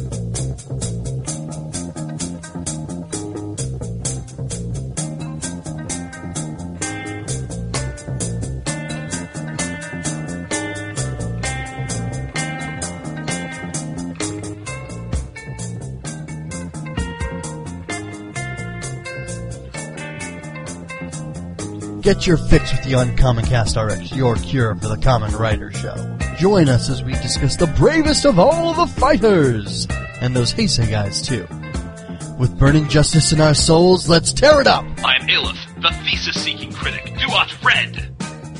Get your fix with the Uncommon Cast RX, your cure for the Common Writer Show. Join us as we discuss the bravest of all the fighters, and those Heisei guys too. With burning justice in our souls, let's tear it up! I'm Aleph, the thesis-seeking critic, Duat Red!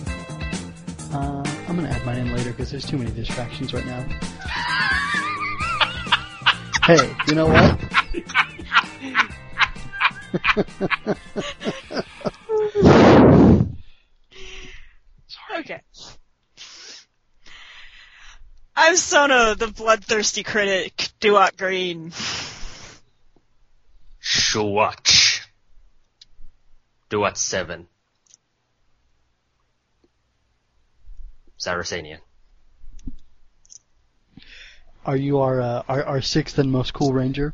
I'm gonna add mine in later because there's too many distractions right now. Hey, you know what? Okay. I'm Sono, the bloodthirsty critic, Duat Green. Shuwatch. Duat 7. Saracenian. Are you our sixth and most cool ranger?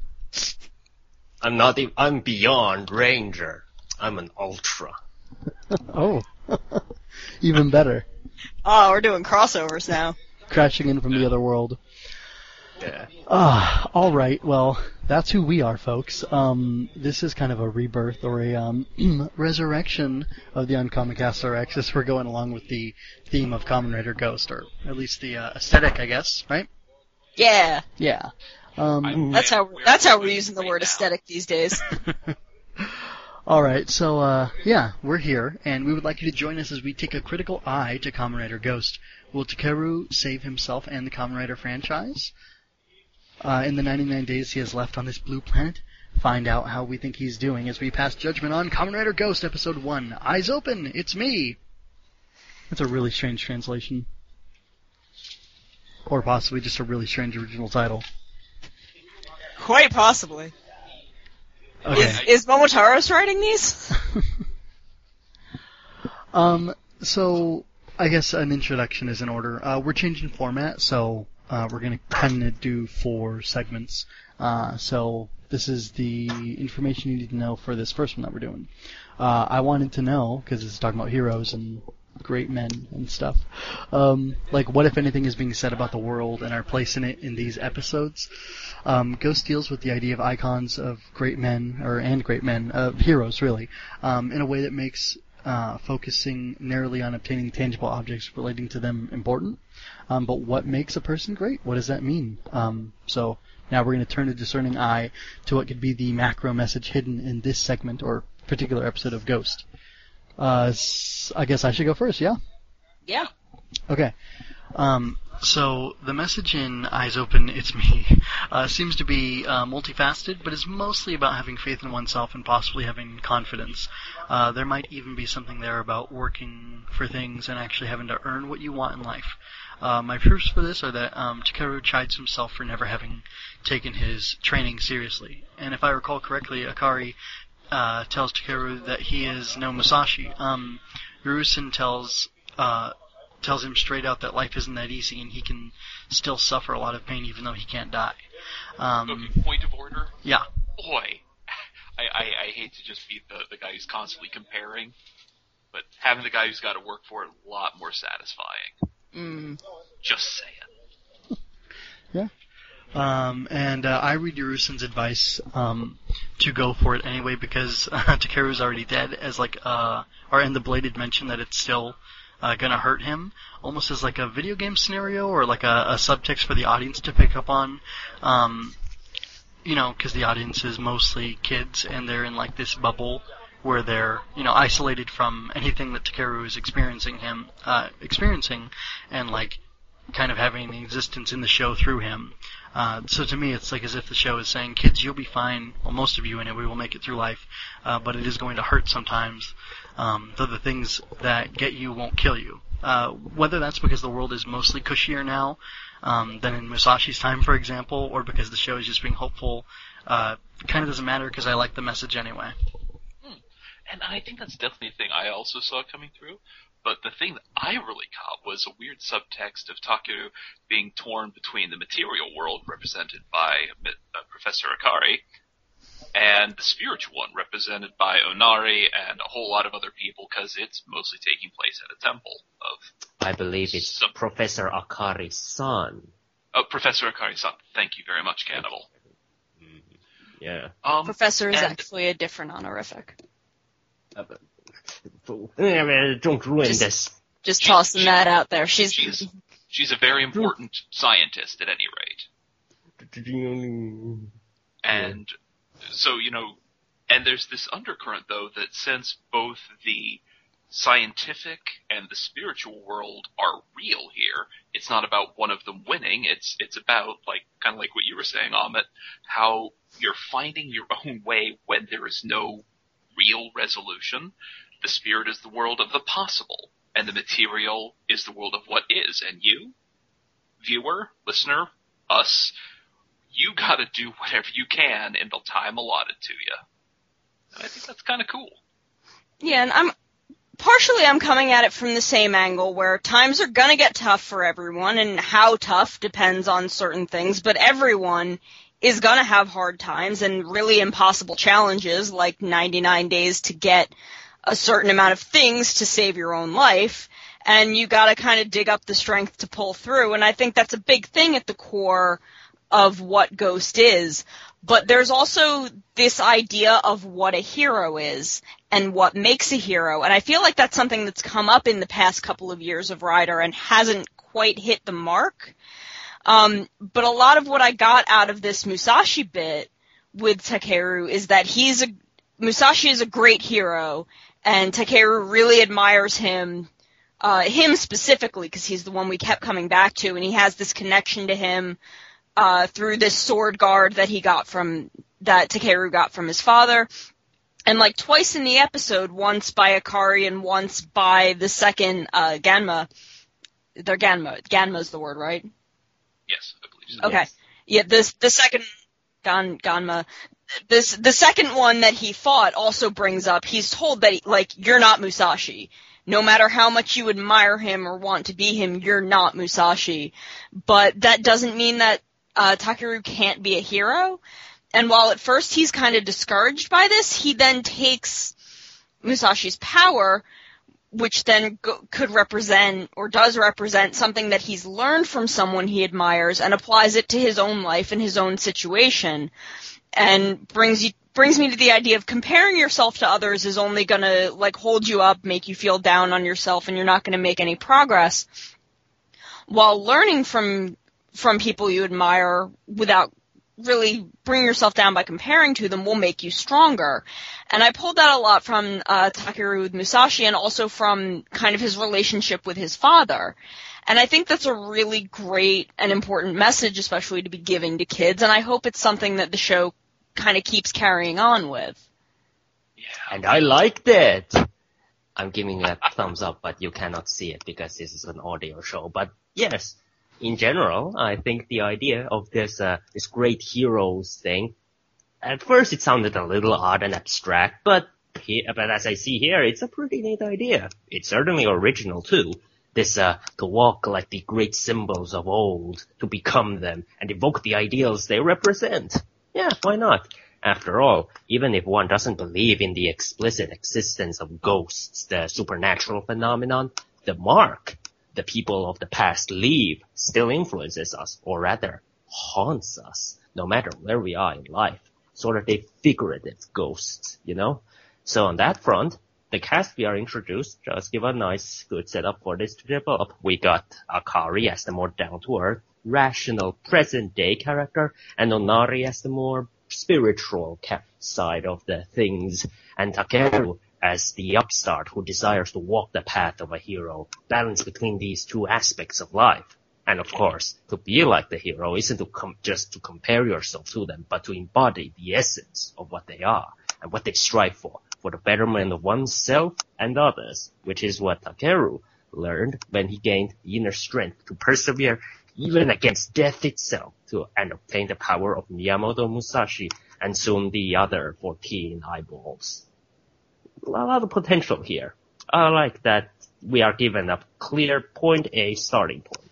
I'm beyond ranger. I'm an ultra. Oh. Even better. Oh, we're doing crossovers now. Crashing in from the other world. Yeah. Alright, well, that's who we are, folks. This is kind of a rebirth or a resurrection of the Uncommon Cast RX as we're going along with the theme of Kamen Rider Ghost, or at least the aesthetic, I guess, right? Yeah. Yeah. That's how we're using the word aesthetic these days. Alright, so, yeah, we're here, and we would like you to join us as we take a critical eye to Kamen Rider Ghost. Will Takeru save himself and the Kamen Rider franchise? In the 99 days he has left on this blue planet, find out how we think he's doing as we pass judgment on Kamen Rider Ghost Episode 1. Eyes open, it's me! That's a really strange translation. Or possibly just a really strange original title. Quite possibly. Okay. Is Momotaro's writing these? So, I guess an introduction is in order. We're changing format, so we're going to kind of do 4 segments. So, this is the information you need to know for this first one that we're doing. I wanted to know, because this is talking about heroes and great men and stuff, like what, if anything, is being said about the world and our place in it in these episodes. Ghost deals with the idea of icons of great men, heroes really, in a way that makes focusing narrowly on obtaining tangible objects relating to them important. But what makes a person great? What does that mean? So now we're going to turn a discerning eye to what could be the macro message hidden in this segment or particular episode of Ghost. I guess I should go first, yeah? Yeah. Okay. So the message in Eyes Open, It's Me, seems to be multifaceted, but is mostly about having faith in oneself and possibly having confidence. There might even be something there about working for things and actually having to earn what you want in life. My proofs for this are that Takeru chides himself for never having taken his training seriously. And if I recall correctly, Akari tells Takeru that he is no Musashi. Yurusen tells him straight out that life isn't that easy and he can still suffer a lot of pain even though he can't die. Okay, point of order? Yeah. Boy, I hate to just be the guy who's constantly comparing, but having the guy who's got to work for it a lot more satisfying. Just saying. Yeah. And I read Yurusen's advice to go for it anyway because Takeru's already dead, as and the Bladed mention that it's still gonna hurt him, almost as like a video game scenario or like a subtext for the audience to pick up on. Because the audience is mostly kids and they're in like this bubble where they're, isolated from anything that Takeru is experiencing and like kind of having an existence in the show through him. So to me, it's like as if the show is saying, kids, you'll be fine. Well, most of you anyway will make it through life, but it is going to hurt sometimes. Though the things that get you won't kill you. Whether that's because the world is mostly cushier now than in Musashi's time, for example, or because the show is just being hopeful, kind of doesn't matter because I like the message anyway. And I think that's definitely a thing I also saw coming through. But the thing that I really caught was a weird subtext of Takeru being torn between the material world, represented by Professor Akari, and the spiritual one, represented by Onari and a whole lot of other people, because it's mostly taking place at a temple of... I believe it's Professor Akari's son. Oh, Professor Akari's son. Thank you very much, Cannibal. Yeah. Professor is actually a different honorific. Don't ruin this. Just tossing that out there. She's a very important scientist, at any rate. And so, and there's this undercurrent, though, that since both the scientific and the spiritual world are real here, it's not about one of them winning. It's about, kind of like what you were saying, Amit, how you're finding your own way when there is no real resolution. The spirit is the world of the possible, and the material is the world of what is. And you, viewer, listener, us, you gotta do whatever you can in the time allotted to you. And I think that's kind of cool. Yeah, and I'm coming at it from the same angle, where times are gonna get tough for everyone, and how tough depends on certain things, but everyone is gonna have hard times and really impossible challenges, like 99 days to get a certain amount of things to save your own life, and you gotta kind of dig up the strength to pull through, and I think that's a big thing at the core of what Ghost is. But there's also this idea of what a hero is and what makes a hero, and I feel like that's something that's come up in the past couple of years of Rider and hasn't quite hit the mark. But a lot of what I got out of this Musashi bit with Takeru is that Musashi is a great hero, and Takeru really admires him specifically, because he's the one we kept coming back to, and he has this connection to him through this sword guard that Takeru got from his father. And twice in the episode, once by Akari and once by the second Ganma. They're Ganma. Ganma's the word, right? Yes, I believe so. Okay. Yeah, the second Ganma. The second one that he fought also brings up, he's told that, you're not Musashi. No matter how much you admire him or want to be him, you're not Musashi. But that doesn't mean that Takeru can't be a hero. And while at first he's kind of discouraged by this, he then takes Musashi's power, which then could represent, or does represent, something that he's learned from someone he admires, and applies it to his own life and his own situation. And brings me to the idea of comparing yourself to others is only gonna, hold you up, make you feel down on yourself, and you're not gonna make any progress. While learning from people you admire without really bringing yourself down by comparing to them will make you stronger. And I pulled that a lot from Takeru with Musashi, and also from kind of his relationship with his father. And I think that's a really great and important message, especially to be giving to kids, and I hope it's something that the show kind of keeps carrying on with. Yeah. And I liked it! I'm giving a thumbs up, but you cannot see it because this is an audio show. But yes, in general, I think the idea of this great heroes thing, at first it sounded a little odd and abstract, but as I see here, it's a pretty neat idea. It's certainly original too. This, to walk like the great symbols of old, to become them, and evoke the ideals they represent. Yeah, why not? After all, even if one doesn't believe in the explicit existence of ghosts, the supernatural phenomenon, the mark the people of the past leave still influences us, or rather, haunts us, no matter where we are in life. Sort of a figurative ghosts, So on that front, the cast we are introduced just give a nice, good setup for this to develop. We got Akari as the more down-to-earth, rational, present-day character, and Onari as the more spiritual side of the things, and Takeru as the upstart who desires to walk the path of a hero, balance between these two aspects of life. And of course, to be like the hero isn't just to compare yourself to them, but to embody the essence of what they are and what they strive for the betterment of oneself and others, which is what Takeru learned when he gained the inner strength to persevere even against death itself and obtain the power of Miyamoto Musashi and soon the other 14 eyeballs. A lot of potential here. I like that we are given a clear point A starting point.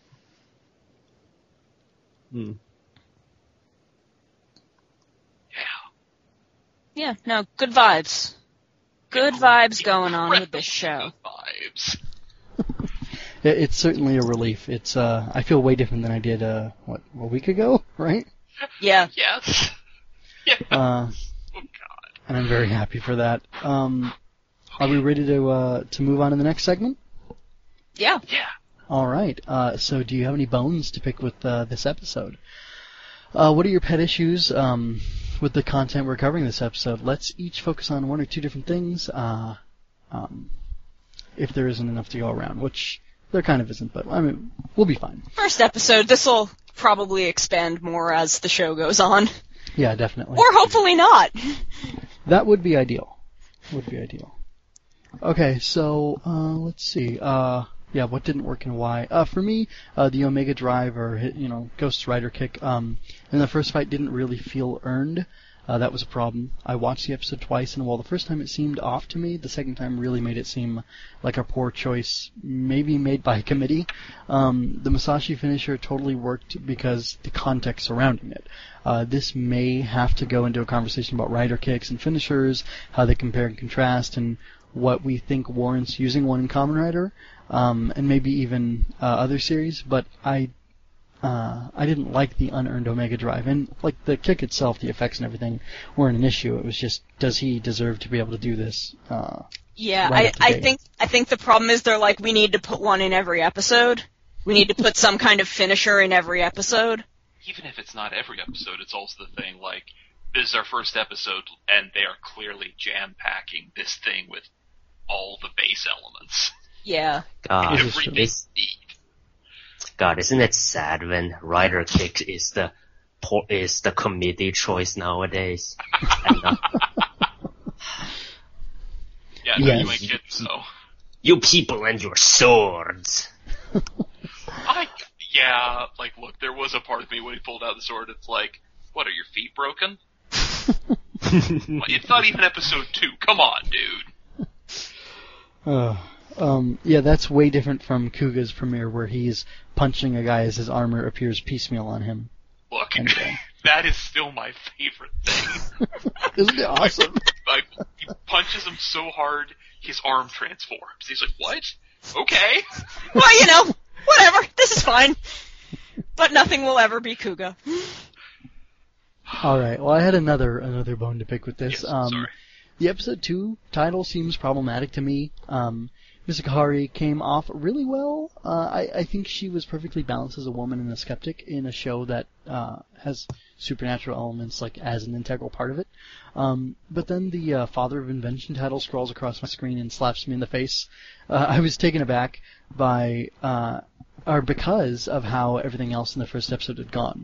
Yeah, no, good vibes. Good vibes going on with this show. Vibes. It's certainly a relief. It's I feel way different than I did a week ago, right? Yeah. Yes. Yeah. Oh God. And I'm very happy for that. Are we ready to move on to the next segment? Yeah. Yeah. All right. So do you have any bones to pick with this episode? What are your pet issues with the content we're covering this episode? Let's each focus on one or two different things. If there isn't enough to go around, which there kind of isn't, but I mean, we'll be fine. First episode, this will probably expand more as the show goes on. Yeah, definitely. Or hopefully not. That would be ideal. Okay, so let's see. What didn't work and why? For me, the Omega Drive or Ghost Rider kick in the first fight didn't really feel earned. That was a problem. I watched the episode twice, and while the first time it seemed off to me, the second time really made it seem like a poor choice, maybe made by committee. The Musashi finisher totally worked because the context surrounding it. This may have to go into a conversation about rider kicks and finishers, how they compare and contrast, and what we think warrants using one in Kamen Rider, and maybe even other series, but I didn't like the unearned Omega Drive, and like the kick itself, the effects and everything weren't an issue. It was just, does he deserve to be able to do this? I think the problem is they're like, we need to put one in every episode. We need to put some kind of finisher in every episode. Even if it's not every episode, it's also the thing, like, this is our first episode, and they are clearly jam-packing this thing with all the base elements. Yeah. God, isn't it sad when rider kick is the committee choice nowadays? Yeah, no, you ain't kidding, though. You people and your swords. Look, there was a part of me when he pulled out the sword, it's like, what, are your feet broken? It's not even episode 2, come on, dude. That's way different from Kuga's premiere, where he's punching a guy as his armor appears piecemeal on him. Look, that is still my favorite thing. Isn't it awesome? He punches him so hard, his arm transforms. He's like, what? Okay. Well, whatever, this is fine. But nothing will ever be Kuga. Alright, well I had another bone to pick with this. Yes, sorry. The episode 2 title seems problematic to me. Misakahari came off really well. I think she was perfectly balanced as a woman and a skeptic in a show that has supernatural elements like as an integral part of it. But then the Father of Invention title scrolls across my screen and slaps me in the face. I was taken aback by because of how everything else in the first episode had gone.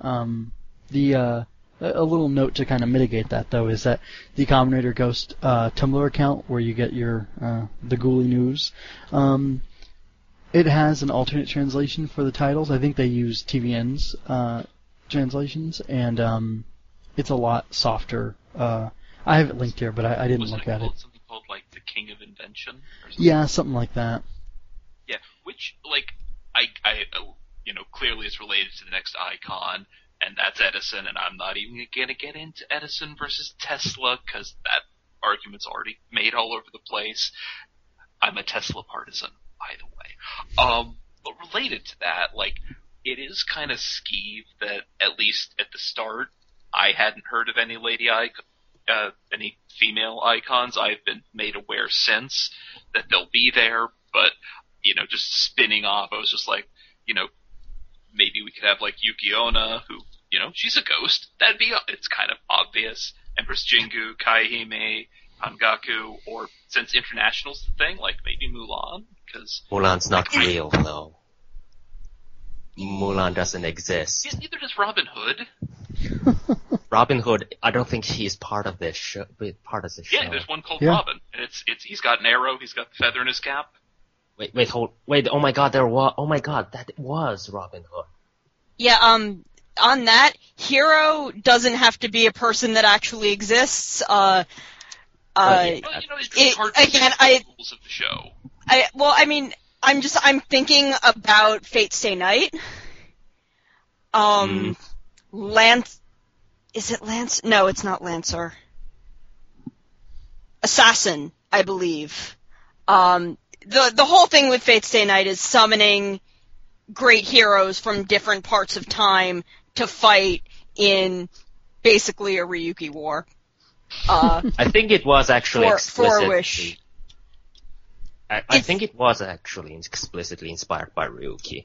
A little note to kind of mitigate that, though, is that the Kamen Rider Ghost Tumblr account, where you get your the Ghoulie news, it has an alternate translation for the titles. I think they use TVN's translations, and it's a lot softer. I have it linked here, but I didn't look at it. Something called, like, the King of Invention? Or something? Yeah, something like that. Yeah, which, like, I clearly is related to the next icon, and that's Edison, and I'm not even going to get into Edison versus Tesla, because that argument's already made all over the place. I'm a Tesla partisan, by the way. But related to that, like, it is kind of skeeved that, at least at the start, I hadn't heard of any any female icons. I've been made aware since that they'll be there, but, just spinning off, I was just like, maybe we could have, like, Yuki Onna, who, she's a ghost. It's kind of obvious. Empress Jingu, Kaihime, Hangaku, or since International's the thing, like maybe Mulan, because... Mulan's not real, though. Mulan doesn't exist. Neither does Robin Hood. Robin Hood, I don't think he's part of this show. Yeah, there's one called Robin, and he's got an arrow, he's got the feather in his cap. Wait, oh my god, that was Robin Hood. Yeah, on that, Hero doesn't have to be a person that actually exists. It's hard to the rules of the show. I'm thinking about Fate Stay Night. Lance, is it Lance? No, it's not Lancer. Assassin, I believe. The whole thing with Fate Stay Night is summoning great heroes from different parts of time to fight in basically a Ryuki war. I think it was actually for a wish. I think it was actually explicitly inspired by Ryuki.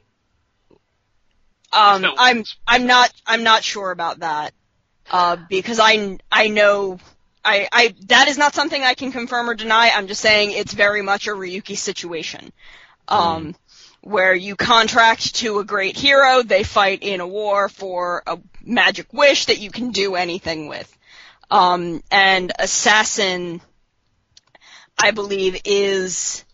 I'm not sure about that. Because I know that is not something I can confirm or deny. I'm just saying it's very much a Ryuki situation. Where you contract to a great hero, they fight in a war for a magic wish that you can do anything with. And Assassin, I believe, is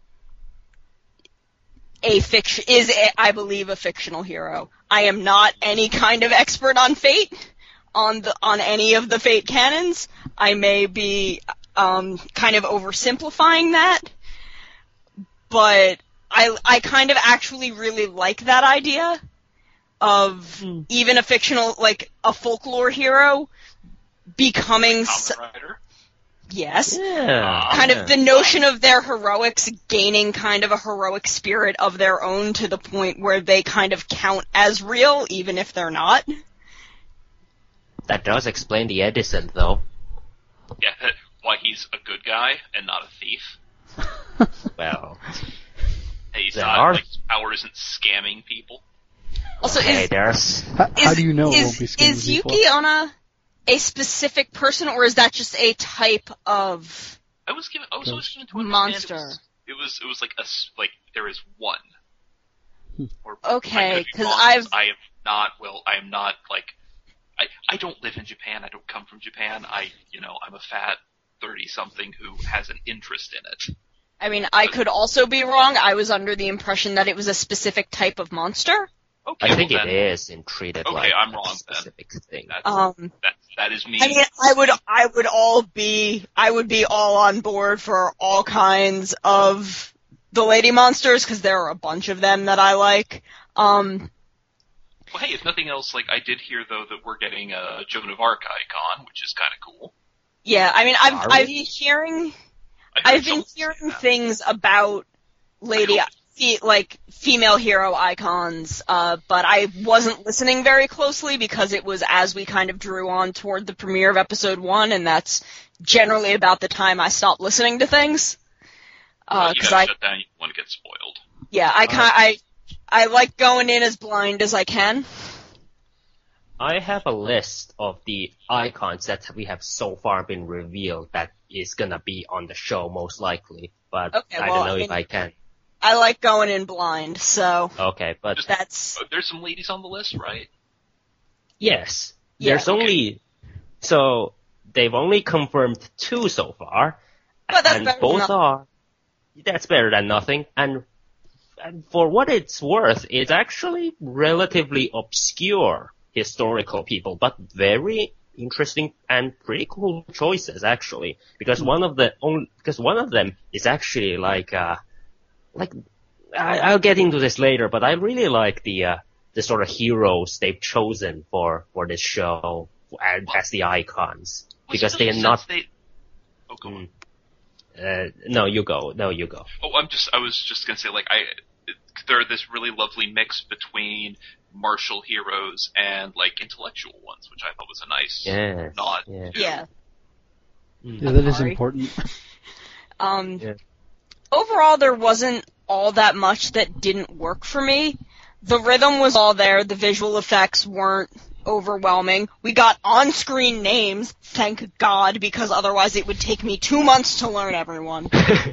a fictional hero. I am not any kind of expert on Fate, on any of the Fate canons. I may be kind of oversimplifying that, but I kind of actually really like that idea of even a fictional, like a folklore hero becoming Kamen Rider? Yes. Yeah. Kind of the notion of their heroics gaining kind of a heroic spirit of their own to the point where they kind of count as real, even if they're not. That does explain the Edison, though. Yeah, why he's a good guy and not a thief. Well, Hey, he's there not, are- like, his power isn't scamming people. Also, hey, there's... How do you know it is, won't be scamming is people? Yuki Onna a specific person, or is that just a type of I was always given to understand monster? It was like there is one. Or Okay, I could be 'cause wrong, I've- I am not like I don't live in Japan. I don't come from Japan. I'm a fat 30-something who has an interest in it. I mean, I could also be wrong. I was under the impression that it was a specific type of monster. Okay, I think well it then, is and treated Okay, like I'm a wrong then. specific thing. That is me. I mean, I would be all on board for all kinds of the lady monsters, because there are a bunch of them that I like. Well, hey, if nothing else, like I did hear though that we're getting a Joan of Arc icon, which is kind of cool. Yeah, I mean, Are I've we? been hearing I heard I've been someone say hearing that. things about female hero icons, but I wasn't listening very closely because it was as we kind of drew on toward the premiere of episode 1, and that's generally about the time I stopped listening to things. You gotta shut down. You don't want to get spoiled. Yeah, I like going in as blind as I can. I have a list of the icons that we have so far been revealed that is gonna be on the show most likely, but Okay, I well, don't know I if mean- I can. I like going in blind, so Okay, but that's There's some ladies on the list, right? yes, Yeah, there's only, so they've only confirmed 2 so far, But that's and better than both nothing. that's better than nothing, and for what it's worth, it's actually relatively obscure historical people, but very interesting and pretty cool choices actually. Because one of them is actually I'll get into this later, but I really like the sort of heroes they've chosen for this show and as the icons, because they're not. Oh, go on. No, you go. Oh, I was just gonna say, they're this really lovely mix between martial heroes and, intellectual ones, which I thought was a nice Yes, nod. yeah. to. yeah. Yeah, that is Sorry. important. Yeah. Overall, there wasn't all that much that didn't work for me. The rhythm was all there. The visual effects weren't overwhelming. We got on-screen names, thank God, because otherwise it would take me 2 months to learn everyone.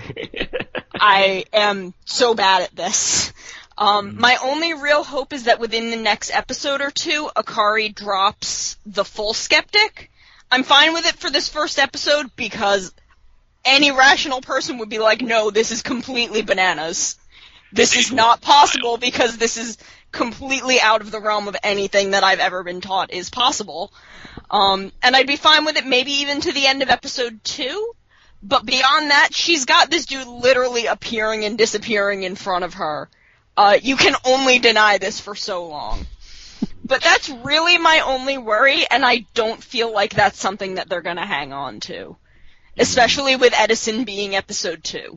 I am so bad at this. My only real hope is that within the next episode or 2, Akari drops the full skeptic. I'm fine with it for this first episode because any rational person would be like, no, this is completely bananas. This is not possible because this is completely out of the realm of anything that I've ever been taught is possible. And I'd be fine with it maybe even to the end of episode 2, But beyond that, she's got this dude literally appearing and disappearing in front of her. You can only deny this for so long. But that's really my only worry, and I don't feel like that's something that they're gonna hang on to. Especially with Edison being episode 2.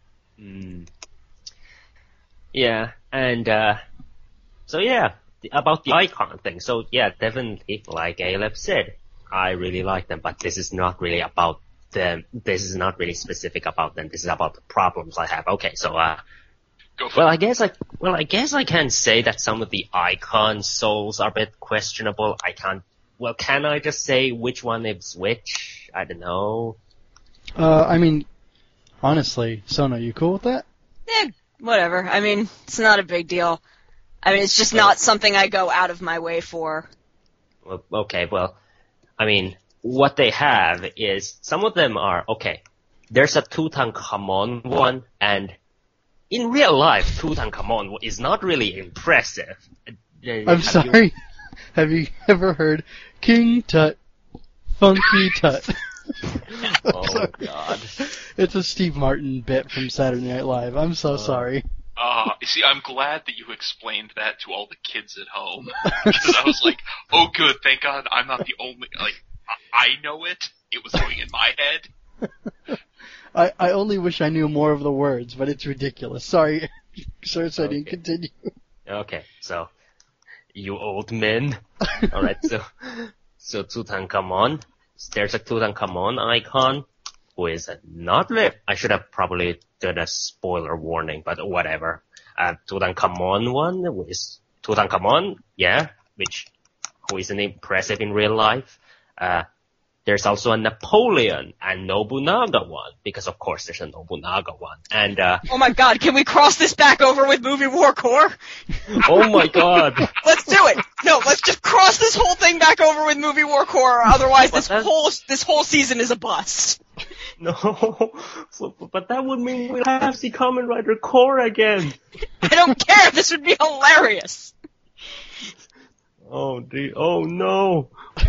Yeah, and, so yeah, about the icon thing. So yeah, definitely, like Caleb said, I really like them, but this is not really about them. This is not really specific about them. This is about the problems I have. Okay, so, Go for well, it. I guess I can say that some of the icon souls are a bit questionable. Can I just say which one is which? I don't know. I mean, honestly, Sona, you cool with that? Whatever. I mean, it's not a big deal. I mean, it's just not something I go out of my way for. Well, okay, well, I mean, what they have is, some of them are, okay, there's a Tutankhamun one, and in real life, Tutankhamun is not really impressive. I'm sorry. Have you ever heard King Tut, Funky Tut? Oh, God. It's a Steve Martin bit from Saturday Night Live. I'm so sorry. You see, I'm glad that you explained that to all the kids at home. Because I was like, oh good, thank God I'm not the only, like, I know it. It was going in my head. I only wish I knew more of the words, but it's ridiculous. Sorry. Sorry, I didn't continue. Okay, so, you old men. Alright, so Tutankhamun. There's a Tutankhamun icon, who is not very, I should have probably done a spoiler warning, but whatever. Tutankhamun one, is Tutankhamun, yeah, who isn't impressive in real life. There's also a Napoleon and Nobunaga one, because of course there's a Nobunaga one. And, Oh my god, can we cross this back over with Movie War Core? oh my God. Let's do it! No, let's just cross this whole thing back over with Movie War Core, otherwise this whole season is a bust. No, but that would mean we'll have to see Kamen Rider Core again. I don't care, this would be hilarious. Oh no.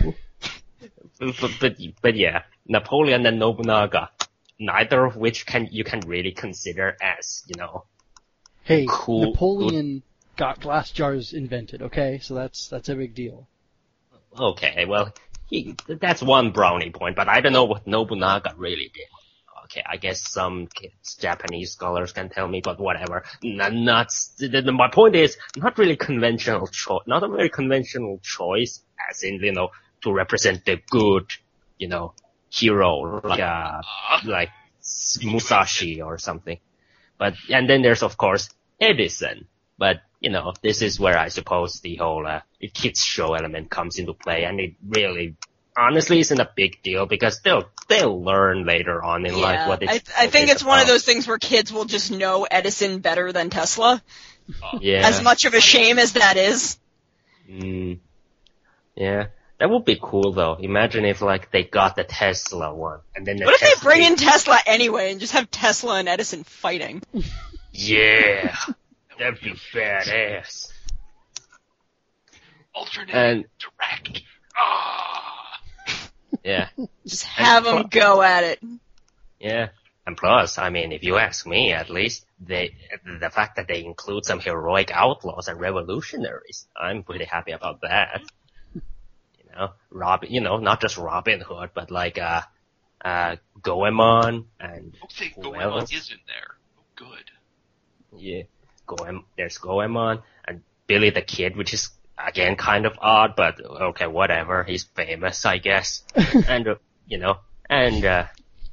But yeah, Napoleon and Nobunaga, neither of which you can really consider as, Hey, cool. Napoleon got glass jars invented, okay? So that's a big deal. Okay, well, that's one brownie point, but I don't know what Nobunaga really did. Okay, I guess some Japanese scholars can tell me, but whatever. My point is, not a very conventional choice, as in, to represent the good, hero, like Musashi or something. And then there's of course Edison. But, this is where I suppose the whole, kids show element comes into play, and it really, honestly isn't a big deal, because they'll learn later on in life what it's I think it's one of those things where kids will just know Edison better than Tesla. Yeah. As much of a shame as that is. Yeah. That would be cool though. Imagine if they got the Tesla one, and then what if they bring in Tesla anyway and just have Tesla and Edison fighting? Yeah. That'd be badass. Alternate and direct. Yeah. Just have them go at it. Yeah. And plus, I mean, if you ask me, at least, the fact that they include some heroic outlaws and revolutionaries, I'm pretty happy about that. Not just Robin Hood, but Goemon and... Okay, Goemon is in there. Oh, good. Yeah. There's Goemon and Billy the Kid, which is, again, kind of odd, but okay, whatever. He's famous, I guess. And, yeah.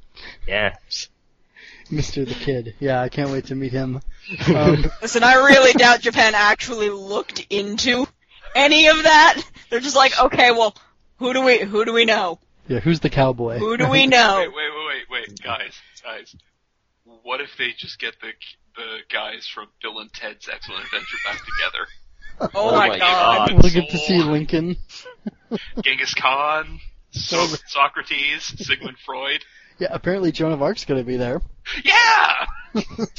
Mr. the Kid. Yeah, I can't wait to meet him. Listen, I really doubt Japan actually looked into any of that. They're just like, okay, well, who do we know? Yeah, who's the cowboy? Who do we know? Wait, guys. What if they just get the guys from Bill and Ted's Excellent Adventure back together? Oh my god. We'll get to see Lincoln. Genghis Khan, Socrates, Sigmund Freud. Yeah, apparently Joan of Arc's gonna be there. Yeah!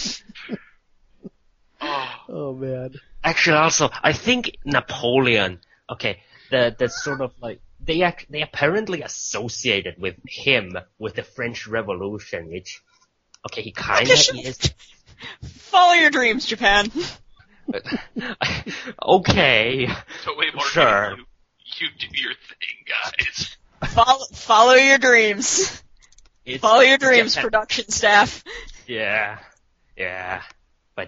Oh man. Actually, also, I think Napoleon, okay, the sort of they apparently associated with him with the French Revolution, which, okay, he kinda is. Follow your dreams, Japan. Okay. So wait, Mark, sure. You do your thing, guys. Follow your dreams. Follow your dreams, Japan. production staff. Yeah. But,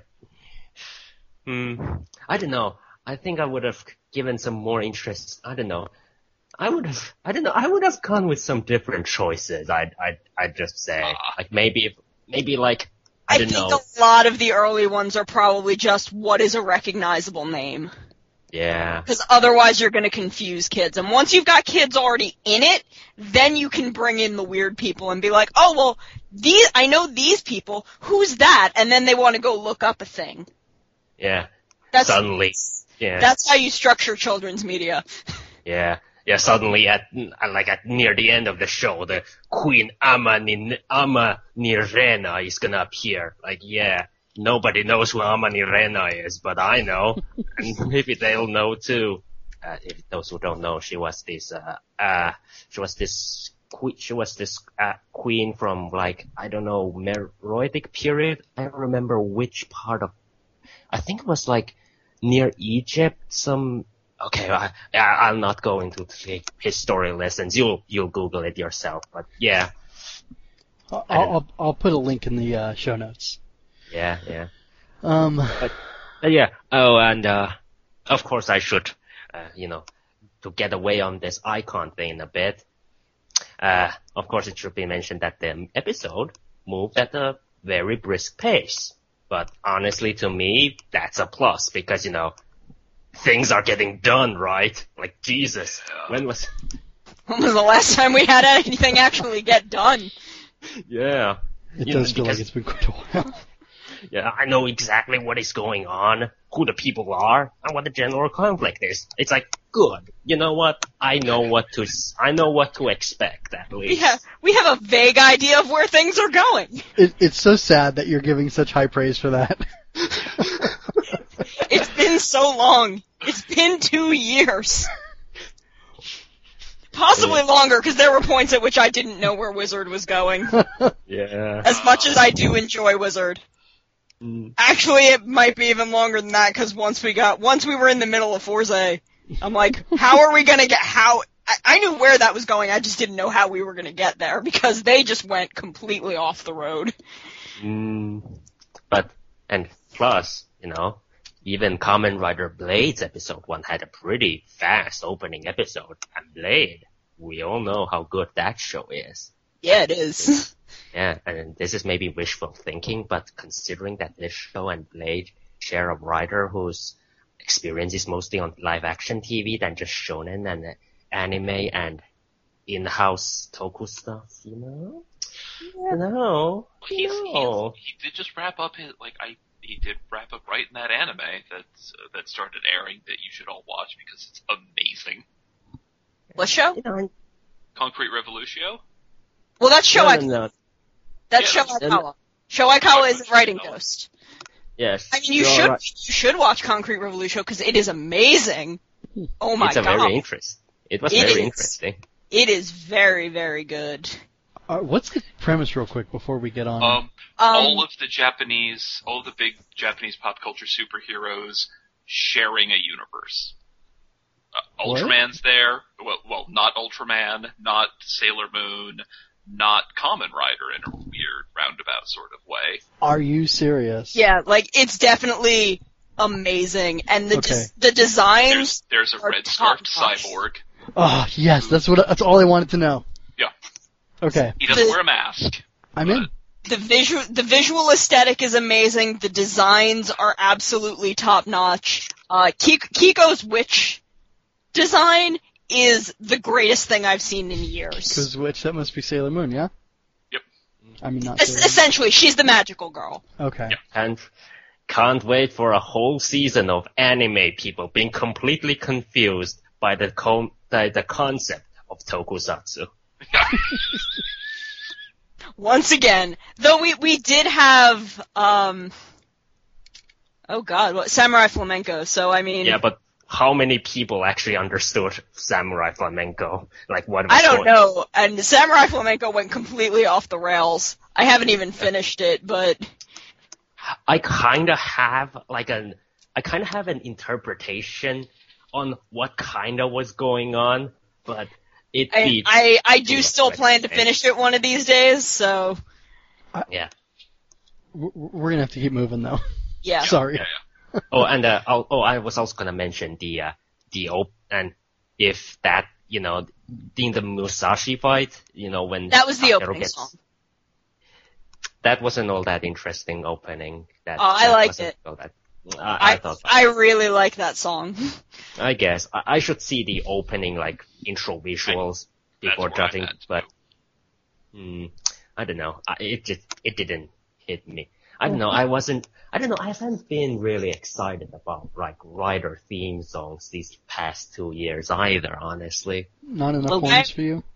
I don't know. I think I would have given some more interest. I don't know. I would have gone with some different choices. I'd just say, like maybe like, I don't know. think a lot of the early ones are probably just what is a recognizable name. Yeah. Because otherwise you're going to confuse kids. And once you've got kids already in it, then you can bring in the weird people and be like, oh, well, I know these people. Who's that? And then they want to go look up a thing. Yeah. That's, Suddenly. Yeah. That's how you structure children's media. Yeah. Yeah, suddenly at near the end of the show, the Queen Ama Nirena is gonna appear. Like, yeah, nobody knows who Ama Nirena is, but I know. And maybe they'll know too. If those who don't know, she was this queen from, like, I don't know, Meroitic period. I don't remember which part of, I think it was like near Egypt, okay, I'll not go into the history lessons. You'll Google it yourself, but yeah. I'll put a link in the show notes. Yeah. But yeah. Oh, and of course I should, to get away on this icon thing a bit. Of course it should be mentioned that the episode moved at a very brisk pace. But honestly, to me, that's a plus because, things are getting done, right? Like, Jesus. When was the last time we had anything actually get done? Yeah. It does feel like it's been quite a while. Yeah, I know exactly what is going on, who the people are, and what the general conflict is. It's like, good. You know what? I know what to expect, at least. Yeah, we have a vague idea of where things are going. It's so sad that you're giving such high praise for that. It's been so long. It's been 2 years. Possibly longer, because there were points at which I didn't know where Wizard was going. Yeah. As much as I do enjoy Wizard. Actually, it might be even longer than that, because once we were in the middle of Forza, I'm like, how are we gonna get, I knew where that was going, I just didn't know how we were gonna get there, because they just went completely off the road. But, and plus, even Kamen Rider Blade's episode 1 had a pretty fast opening episode. And Blade, we all know how good that show is. Yeah, it is. Yeah, and this is maybe wishful thinking, but considering that this show and Blade share a writer whose experience is mostly on live-action TV than just shonen and anime and in-house toku stuff, He did just wrap up he did wrap up right in that anime that started airing that you should all watch because it's amazing. What show? Concrete Revolution? Well, that's Show No. That's Show Aikawa. Show Aikawa is a writing ghost. Yes. I mean, you should watch Concrete Revolution because it is amazing. Oh my god. It was very interesting. It is very, very good. What's the premise real quick before we get on? All of the big Japanese pop culture superheroes sharing a universe. Ultraman's there. Well, not Ultraman, not Sailor Moon, not Kamen Rider in a weird roundabout sort of way. Are you serious? Yeah, it's definitely amazing, and the designs. There's a red scarfed cyborg. Oh yes, that's all I wanted to know. Yeah. Okay. He doesn't wear a mask. I'm in. The visual aesthetic is amazing. The designs are absolutely top notch. Kiko's witch design is the greatest thing I've seen in years. Because witch, that must be Sailor Moon, yeah? Yep. I mean, not Sailor Moon. Essentially, she's the magical girl. Okay. Yep. And can't wait for a whole season of anime people being completely confused by the concept of tokusatsu. Once again, though we did have Samurai Flamenco, so I mean. Yeah, but how many people actually understood Samurai Flamenco? Like what? I don't know. And Samurai Flamenco went completely off the rails. I haven't even finished it, but I kind of have an interpretation on what kind of was going on, but it beats. I do still plan to finish it one of these days, so. Yeah. We're gonna have to keep moving though. Yeah. Sorry. Yeah. I was also gonna mention the and if that, in the Musashi fight, when that was the Takeru opening song. That wasn't all that interesting opening. I liked it. I really like that song. I guess I should see the opening intro visuals before judging, but I don't know. It didn't hit me. I don't know. I haven't been really excited about Rider theme songs these past 2 years either, honestly. Not enough points for you?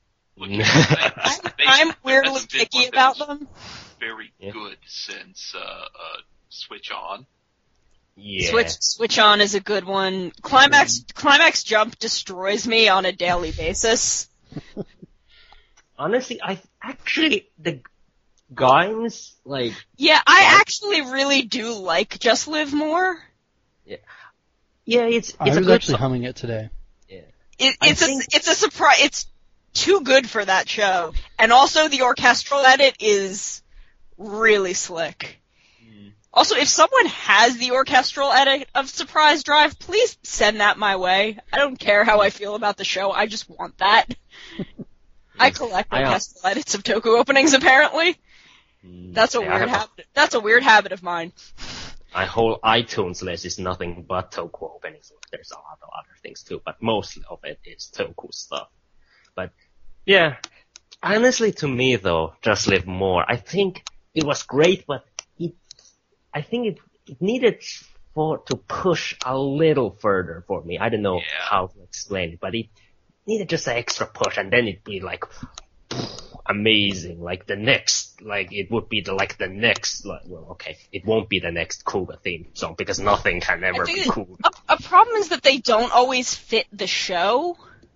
I'm weirdly picky about them. Very good since Switch On. Yeah. Switch On is a good one. Climax Jump destroys me on a daily basis. Honestly, the Gaim's Yeah, I actually really do like Just Live More. Yeah. Yeah, it's I a was good actually song. humming it today. Yeah. It's a surprise. It's too good for that show. And also the orchestral edit is really slick. Also, if someone has the orchestral edit of Surprise Drive, please send that my way. I don't care how I feel about the show, I just want that. I collect orchestral edits of Toku openings, apparently. That's a weird habit. That's a weird habit of mine. My whole iTunes list is nothing but Toku openings. There's a lot of other things too, but most of it is Toku stuff. But yeah, honestly, to me though, Just Live More. I think it was great, but I think it needed to push a little further for me. I don't know how to explain it, but it needed just an extra push, and then it'd be amazing. It would be the next. Well, okay, it won't be the next Kuga theme song because nothing can ever be cool. A problem is that they don't always fit the show.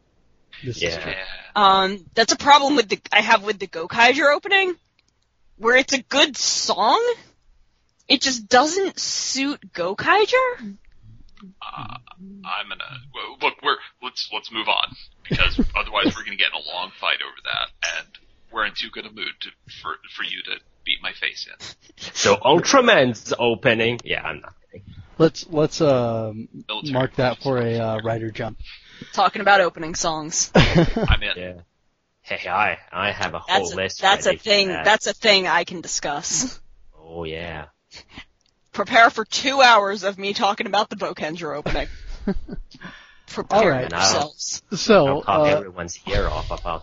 That's a problem I have with the Gokaiger opening, where it's a good song. It just doesn't suit Gokaiger. I'm gonna look. Let's move on because otherwise we're gonna get in a long fight over that, and we're in too good a mood for you to beat my face in. So Ultraman's opening. Yeah, I'm not kidding. Let's mark that for a Rider jump. Talking about opening songs. I'm in. Yeah. Hey, I have a whole list. That's a ready thing. for that. That's a thing I can discuss. Oh yeah. Prepare for 2 hours of me talking about the Bokendra opening. Prepare Alright. yourselves. So, I'll cut everyone's ear off about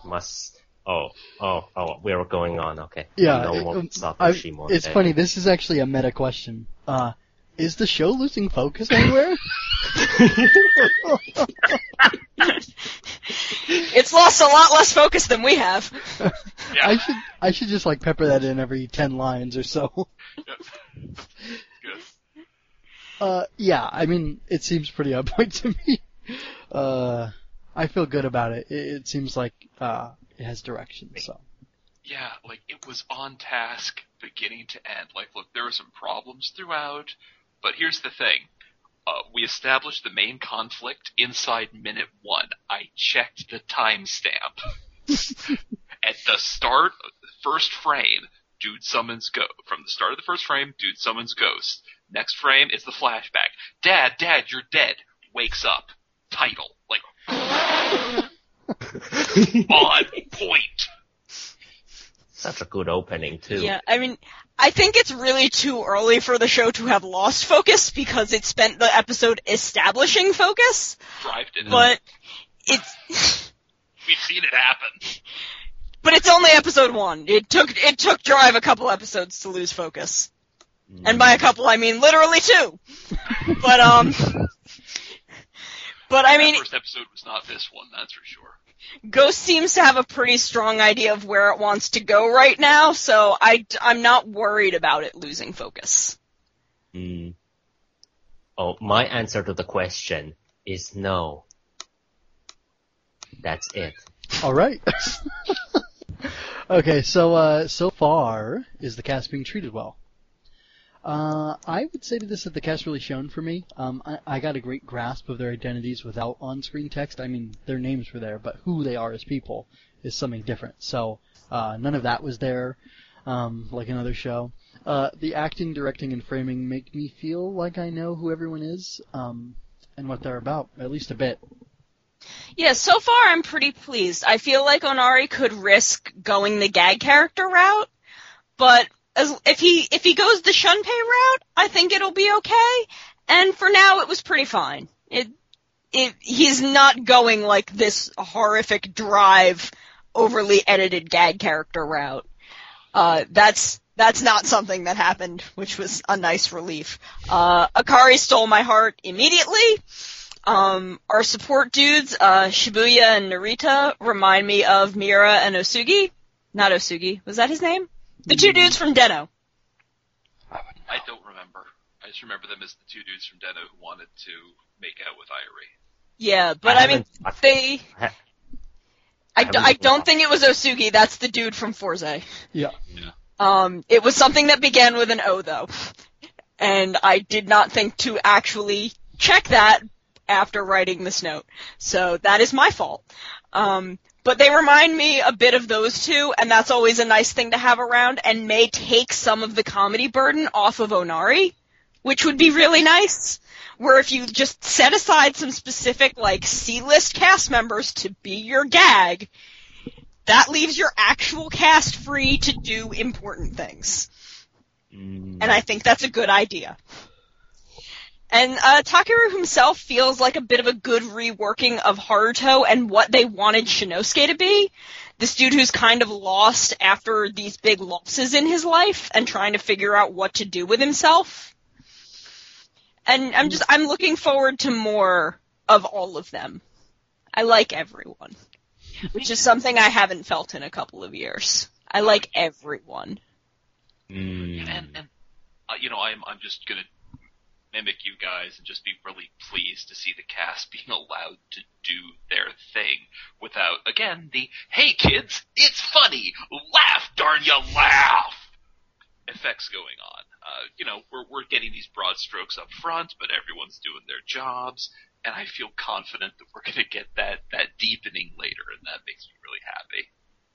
we're going on, okay. yeah, No more Satoshi more it's today. funny, this is actually a meta question. Is the show losing focus anywhere? It's lost a lot less focus than we have. Yeah. I should just pepper that in every 10 lines or so. Good. Yeah, I mean, it seems pretty on point to me. I feel good about it. It seems like, it has direction, so. Yeah, it was on task beginning to end. Look, there were some problems throughout, but here's the thing. We established the main conflict inside minute 1. I checked the timestamp. At the start of the first frame, dude summons from the start of the first frame, dude summons Ghost. Next frame is the flashback. Dad, you're dead. Wakes up. Title. On point. Such a good opening too. Yeah, I mean, I think it's really too early for the show to have lost focus because it spent the episode establishing focus. Drive did it. But it's We've seen it happen. but it's only episode 1. It took Drive a couple episodes to lose focus. And by a couple I mean literally 2. But I mean, the first episode was not this one, that's for sure. Ghost seems to have a pretty strong idea of where it wants to go right now, so I'm not worried about it losing focus. Oh, my answer to the question is no. That's it. All right. Okay, so far, is the cast being treated well? I would say to this that the cast really shone for me. I got a great grasp of their identities without on-screen text. I mean, their names were there, but who they are as people is something different. So, none of that was there, like another show. The acting, directing, and framing make me feel like I know who everyone is, and what they're about, at least a bit. Yeah, so far I'm pretty pleased. I feel like Onari could risk going the gag character route, but if he goes the Shunpei route, I think it'll be okay. And for now, it was pretty fine. He's not going like this horrific Drive, overly edited gag character route. That's not something that happened, which was a nice relief. Akari stole my heart immediately. Our support dudes, Shibuya and Narita, remind me of Mira and Osugi. Not Osugi. Was that his name? The two dudes from Den-O. I don't remember. I just remember them as the two dudes from Den-O who wanted to make out with Irie. Yeah, but I don't think it was Osugi. That's the dude from Forze. Yeah. It was something that began with an O, though. And I did not think to actually check that after writing this note. So that is my fault. But they remind me a bit of those two, and that's always a nice thing to have around, and may take some of the comedy burden off of Onari, which would be really nice. Where if you just set aside some specific, like, C-list cast members to be your gag, that leaves your actual cast free to do important things. And I think that's a good idea. And Takeru himself feels like a bit of a good reworking of Haruto and what they wanted Shinosuke to be. This dude who's kind of lost after these big losses in his life and trying to figure out what to do with himself. And I'm looking forward to more of all of them. I like everyone, which is something I haven't felt in a couple of years. I like everyone. And I'm just gonna mimic you guys and just be really pleased to see the cast being allowed to do their thing without, again, the, hey kids, it's funny, laugh, darn ya, laugh, effects going on. We're getting these broad strokes up front, but everyone's doing their jobs, and I feel confident that we're gonna get that deepening later, and that makes me really happy.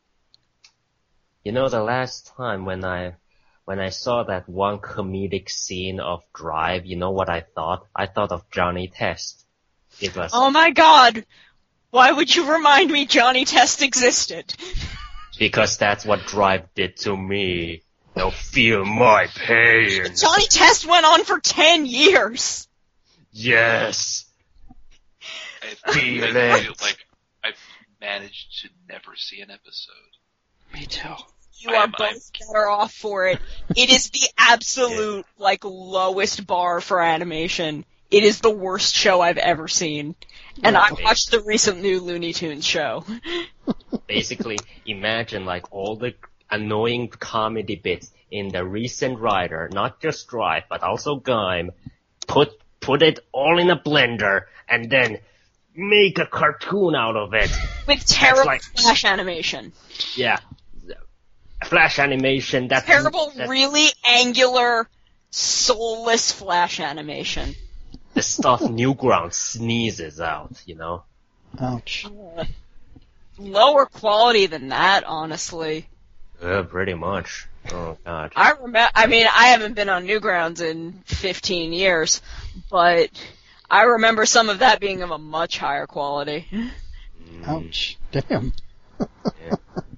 The last time when I saw that one comedic scene of Drive, you know what I thought? I thought of Johnny Test. It was... Oh my god! Why would you remind me Johnny Test existed? Because that's what Drive did to me. Now feel my pain. Johnny Test went on for 10 years! Yes! I feel like I've managed to never see an episode. Me too. You are both better off for it. It is the absolute, lowest bar for animation. It is the worst show I've ever seen. And I watched the recent new Looney Tunes show. Basically, imagine, all the annoying comedy bits in the recent Rider, not just Drive, but also Gaim, put it all in a blender, and then make a cartoon out of it. With terrible Flash animation. Yeah. Flash animation. That's terrible, really angular, soulless Flash animation. The stuff Newgrounds sneezes out, Ouch. Lower quality than that, honestly. Pretty much. Oh god. I haven't been on Newgrounds in 15 years, but I remember some of that being of a much higher quality. Ouch. Damn. Yeah.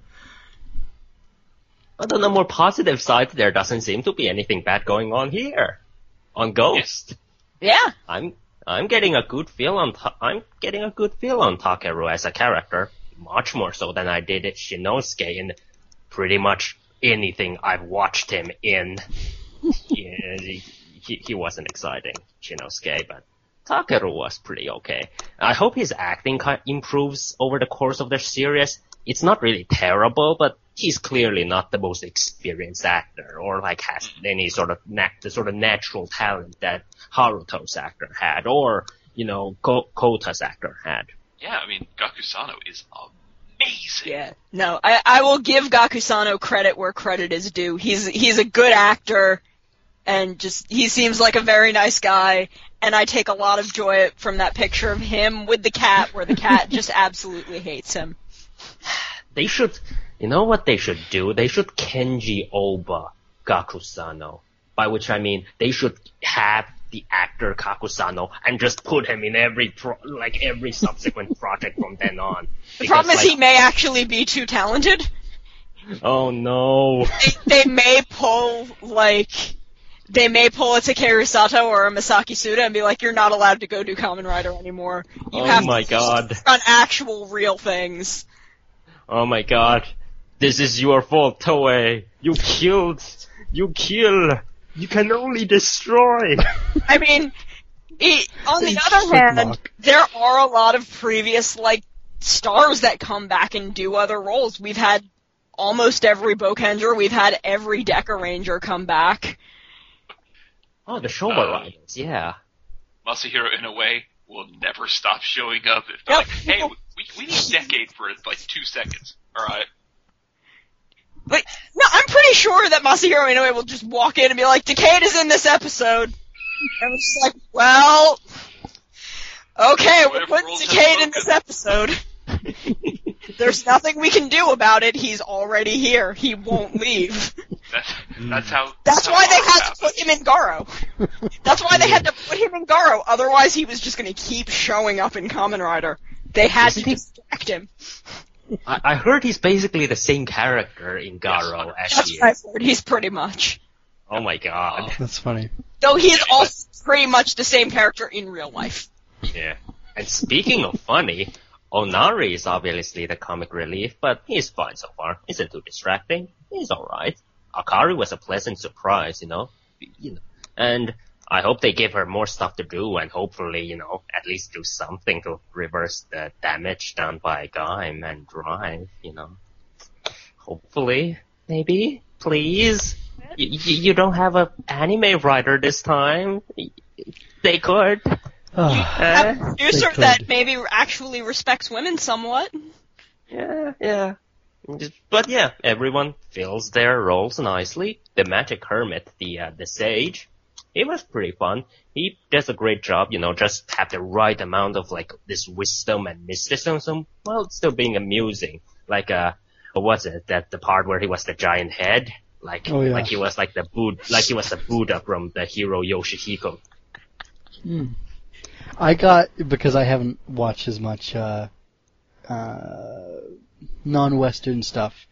But on the more positive side, there doesn't seem to be anything bad going on here. On Ghost. Yeah. I'm getting a good feel on Takeru as a character, much more so than I did Shinosuke in pretty much anything I've watched him in. He wasn't exciting, Shinosuke, but Takeru was pretty okay. I hope his acting improves over the course of the series. It's not really terrible, but he's clearly not the most experienced actor, or has any sort of natural talent that Haruto's actor had, or Kota's actor had. Yeah, I mean, Gakusano is amazing. Yeah. No, I will give Gakusano credit where credit is due. He's a good actor, and he seems like a very nice guy, and I take a lot of joy from that picture of him with the cat, where the cat just absolutely hates him. They should, you know what they should do? They should Kenji Oba Gakusano, by which I mean they should have the actor Kakusano and just put him in every subsequent project from then on. The problem is he may actually be too talented. Oh no. They may pull a Takeru Sato or a Masaki Suda and be like, you're not allowed to go do Kamen Rider anymore. You have my to god. on actual real things. Oh my god. This is your fault, Toei. You kill. You can only destroy. I mean, on the other hand, there are a lot of previous, stars that come back and do other roles. We've had almost every Bokenger, we've had every Deca Ranger come back. Oh, the Showa Riders, yeah. Masahiro Inoue will never stop showing up. If they're hey, we need Decade for 2 seconds, alright? But, no, I'm pretty sure that Masahiro Inoue will just walk in and be like, Decade is in this episode. And we're just like, well, okay, we're putting Decade in this episode. There's nothing we can do about it. He's already here. He won't leave. That's why they had to put him in Garo. That's why they had to put him in Garo. Otherwise, he was just going to keep showing up in Kamen Rider. They had to distract him. I heard he's basically the same character in Garo as he is. That's what I've heard. He's pretty much. Oh my god. That's funny. Though he's also pretty much the same character in real life. Yeah. And speaking of funny, Onari is obviously the comic relief, but he's fine so far. Isn't too distracting. He's alright. Akari was a pleasant surprise, And I hope they give her more stuff to do and hopefully, at least do something to reverse the damage done by Gaim and Drive, Hopefully. Maybe. Please. You don't have an anime writer this time. They could. A producer that maybe actually respects women somewhat. Yeah. But yeah, everyone fills their roles nicely. The Magic Hermit, the Sage, he was pretty fun. He does a great job, just have the right amount of this wisdom and mysticism while still being amusing. What was it? The part where he was the giant head? Like he was he was the Buddha from the hero Yoshihiko. Because I haven't watched as much non-Western stuff.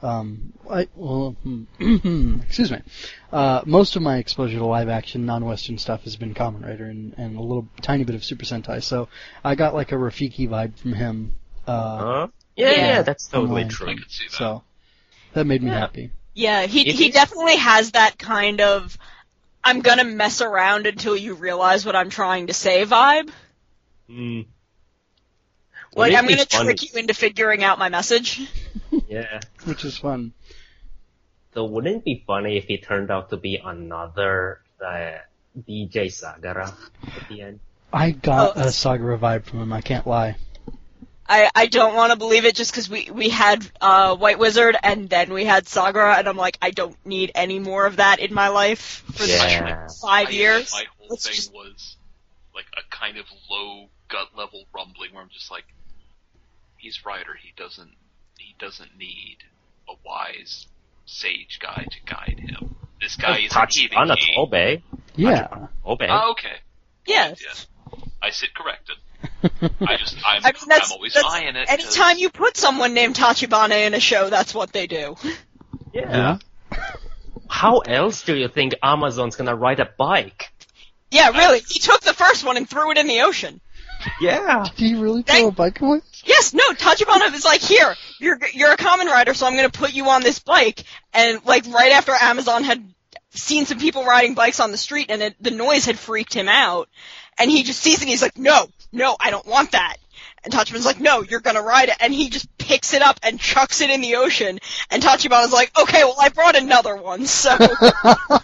Excuse me. Most of my exposure to live action non-Western stuff has been Kamen Rider and a little tiny bit of Super Sentai. So I got a Rafiki vibe from him. Yeah, that's totally true. I could see that. So that made me happy. Yeah, he definitely has that kind of I'm gonna mess around until you realize what I'm trying to say vibe. Mm. I'm gonna trick you into figuring out my message. Yeah. Which is fun. So wouldn't it be funny if he turned out to be another DJ Sagara at the end? I got a Sagara vibe from him, I can't lie. I don't want to believe it just because we had White Wizard and then we had Sagara, and I'm like, I don't need any more of that in my life for the next 5 years. My whole thing was a kind of low gut level rumbling where I'm just like, he's Rider. He doesn't need a wise sage guy to guide him. This guy is Tachibana Tobe. Yeah. Tobe. Oh, okay. Yes. I sit corrected. I'm always that's eyeing it. Anytime you put someone named Tachibana in a show, that's what they do. Yeah. How else do you think Amazon's gonna ride a bike? Yeah, really. He took the first one and threw it in the ocean. Yeah. Did he really throw a bike away? Yes, no, Tachibana was like, here, you're a Kamen Rider, so I'm gonna put you on this bike. And, right after Amazon had seen some people riding bikes on the street and the noise had freaked him out, and he just sees it and he's like, no, I don't want that. And Tachibana's like, no, you're gonna ride it. And he just picks it up and chucks it in the ocean. And Tachibana's like, okay, well, I brought another one, so.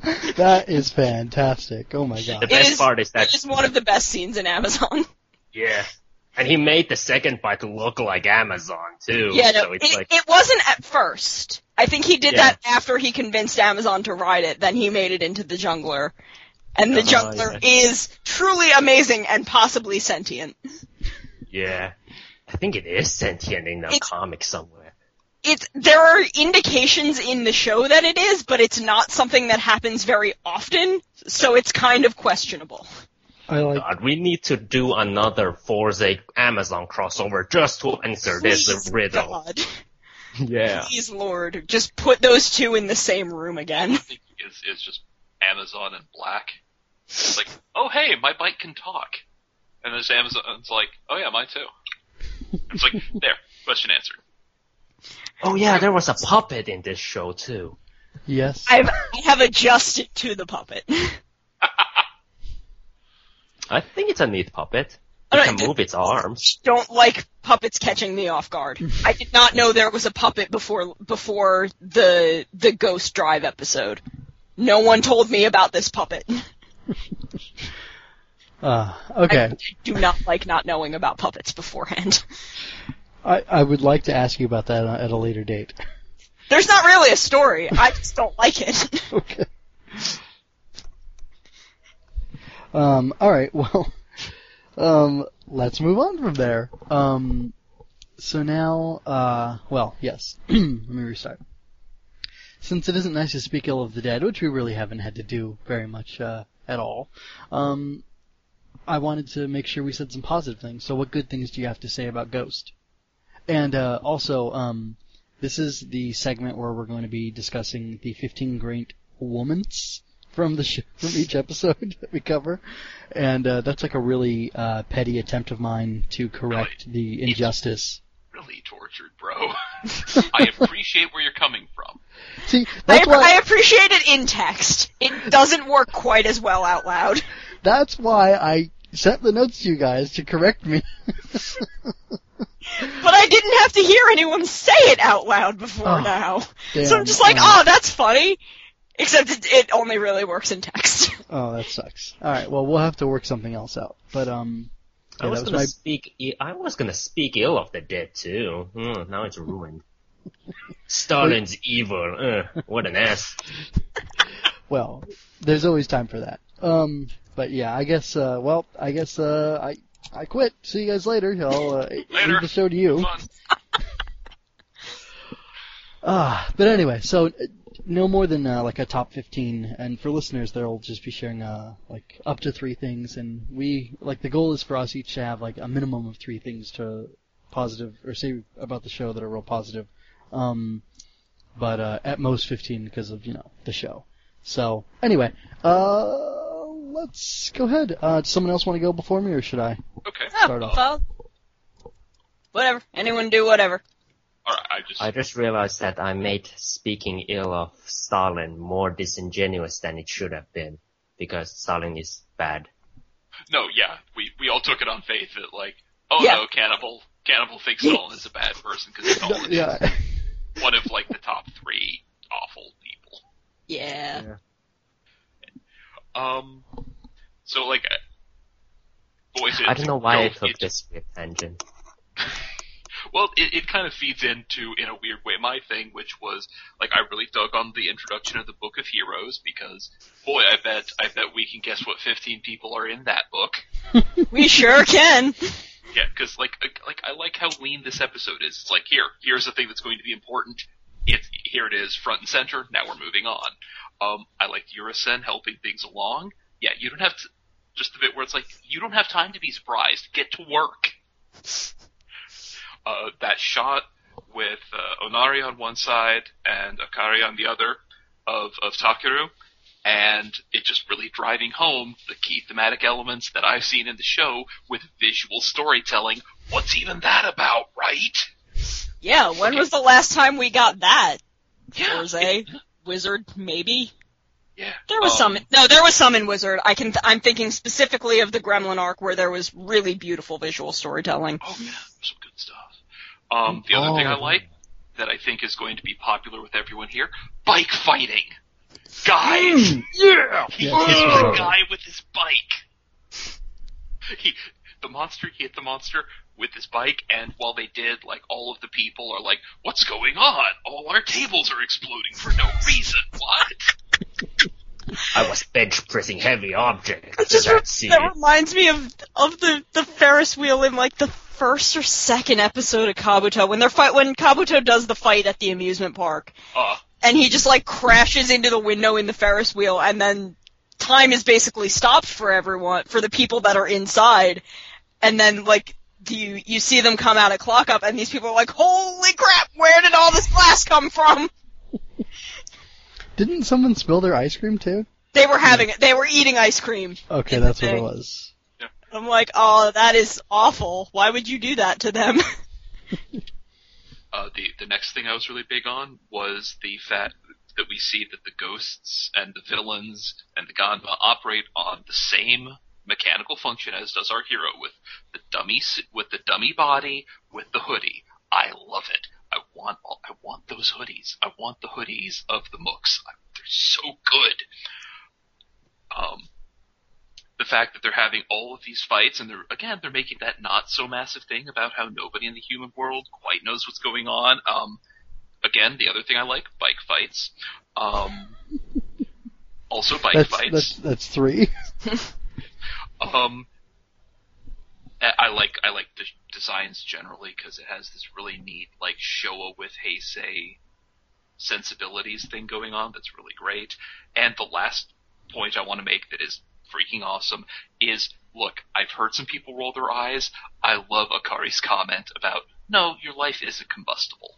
That is fantastic. Oh my god. The best part is that It is one of the best scenes in Amazon. yeah, and he made the second part to look like Amazon too. Yeah, no, so it's like it wasn't at first. I think he did Yeah. that after he convinced Amazon to ride it, then he made it into the Jungler. And the Jungler is truly amazing and possibly sentient. yeah, I think it is sentient in the It's- comic somewhere. There are indications in the show that it is, but it's not something that happens very often, so it's kind of questionable. I like. God, we need to do another Forza Amazon crossover just to answer Please, this riddle. God. Yeah. Please, Lord, just put those two in the same room again. I think it's just Amazon and Black. It's like, oh hey, my bike can talk. And then Amazon's like, oh yeah, mine too. It's like, there, question answered. Oh yeah, there was a puppet in this show too. Yes. I have adjusted to the puppet. I think it's a neat puppet. Oh, It no, can move its arms. Don't like puppets catching me off guard. I did not know there was a puppet before the Ghost Drive episode. No one told me about this puppet. Okay. I do not like not knowing about puppets beforehand. I would like to ask you about that at a later date. There's not really a story. I just don't like it. Okay. Alright, well, let's move on from there. So now, well, yes. Let me restart. Since it isn't nice to speak ill of the dead, which we really haven't had to do very much, at all, I wanted to make sure we said some positive things. So what good things do you have to say about Ghost? And, also, this is the segment where we're going to be discussing the 15 great womans from the from each episode that we cover, and that's like a really petty attempt of mine to correct the injustice. Really tortured, bro. I appreciate where you're coming from. See, that's why I appreciate it in text. It doesn't work quite as well out loud. that's why I sent the notes to you guys to correct me. But I didn't have to hear anyone say it out loud before now. Damn, So I'm just like, oh, that's funny. Except it only really works in text. Oh, that sucks. All right, well, we'll have to work something else out. But I yeah, was that was gonna my I was gonna speak ill of the dead too. Now it's ruined. Stalin's evil. What an ass. well. There's always time for that. But yeah, I guess. I quit. See you guys later. I'll leave the show to you. Fun. But anyway, so no more than like a top 15, and for listeners, they'll just be sharing like up to 3 things, and the goal is for us each to have like a minimum of 3 things to positive or say about the show that are real positive, but at most 15 because of the show. So anyway, let's go ahead. Does someone else want to go before me, or should I? Okay. Start off. Well, whatever. Anyone do whatever. Alright, I just realized that I made speaking ill of Stalin more disingenuous than it should have been, because Stalin is bad. No, yeah, we all took it on faith that like, oh Yeah. no, Cannibal thinks Stalin is a bad person because Stalin Yeah. is one of like the top 3 awful people. Yeah. So like, boys, I don't know why I don't- took this weird tangent. Well, it kind of feeds into, in a weird way, my thing, which was, like, I really dug on the introduction of the Book of Heroes, because, boy, I bet we can guess what 15 people are in that book. We sure can. Yeah, because, like, I like how lean this episode is. It's like, here's the thing that's going to be important. Here it is, front and center, now we're moving on. I liked Urisen helping things along. Yeah, you don't have to, just the bit where it's like, you don't have time to be surprised, get to work. That shot with Onari on one side and Akari on the other of Takeru, and it just really driving home the key thematic elements that I've seen in the show with visual storytelling. What's even that about, right? Yeah, when was the last time we got that? Yeah. Forza? Wizard, maybe? Yeah. There was some. No, there was some in Wizard. I'm thinking specifically of the Gremlin arc where there was really beautiful visual storytelling. Oh yeah, some good stuff. The other thing I like that I think is going to be popular with everyone here, bike fighting. Guys! Yeah! He Yeah, hit this was the awesome. guy with his bike. He hit the monster with his bike, and while they did, like, all of the people are like, what's going on? All our tables are exploding for no reason. What? I was bench pressing heavy objects It just in that scene. that reminds me of the Ferris wheel in like the first or second episode of Kabuto when Kabuto does the fight at the amusement park, and he just like crashes into the window in the Ferris wheel, and then time is basically stopped for everyone, for the people that are inside, and then like you see them come out of clock up, and these people are like, holy crap, where did all this glass come from? Didn't someone spill their ice cream too? They were eating ice cream. Okay, that's what it was. I'm like, oh, that is awful. Why would you do that to them? The next thing I was really big on was the fact that we see that the ghosts and the villains and the Ganma operate on the same mechanical function as does our hero, with the dummy body with the hoodie. I love it. I want those hoodies. I want the hoodies of the mooks. They're so good. The fact that they're having all of these fights, and they're making that not so massive thing about how nobody in the human world quite knows what's going on. Again, the other thing I like, bike fights. Also bike fights. That's 3. I like the designs generally because it has this really neat like Showa with Heisei sensibilities thing going on that's really great. And the last point I want to make that is freaking awesome is, look, I've heard some people roll their eyes. I love Akari's comment about, no, your life isn't combustible.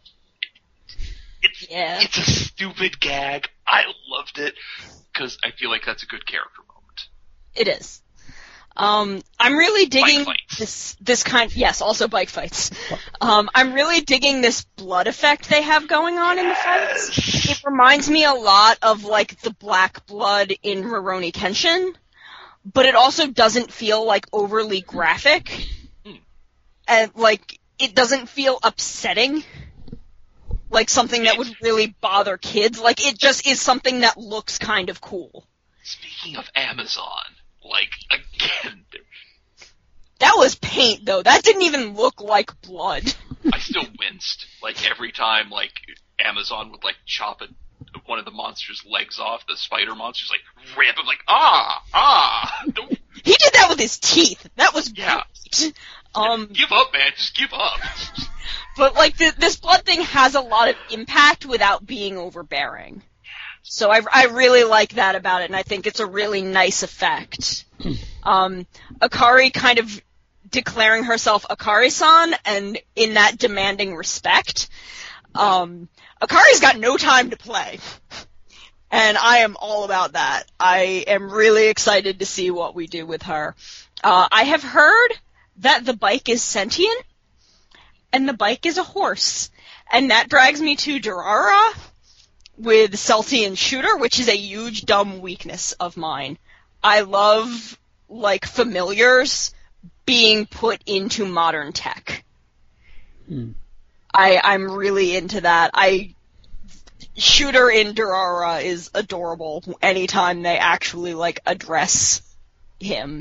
It's a stupid gag. I loved it because I feel like that's a good character moment. It is. I'm really digging Bike fights. this kind. Yes, also bike fights. I'm really digging this blood effect they have going on in the fights. It reminds me a lot of like the black blood in Rurouni Kenshin, but it also doesn't feel like overly graphic, and like it doesn't feel upsetting, like something that would really bother kids. Like it just is something that looks kind of cool. Speaking of Amazon. Like, again... That was paint, though. That didn't even look like blood. I still winced. Like, every time, like, Amazon would, like, chop one of the monster's legs off, the spider monster's, like, rip him, like, don't... He did that with his teeth. That was great. Give up, man. Just give up. But, like, this blood thing has a lot of impact without being overbearing. So I really like that about it, and I think it's a really nice effect. Akari kind of declaring herself Akari-san, and in that demanding respect. Akari's got no time to play. And I am all about that. I am really excited to see what we do with her. I have heard that the bike is sentient, and the bike is a horse. And that drags me to Durara with Celtian Shooter, which is a huge dumb weakness of mine. I love, like, familiars being put into modern tech. I'm really into that. Shooter in Durara is adorable anytime they actually, like, address him.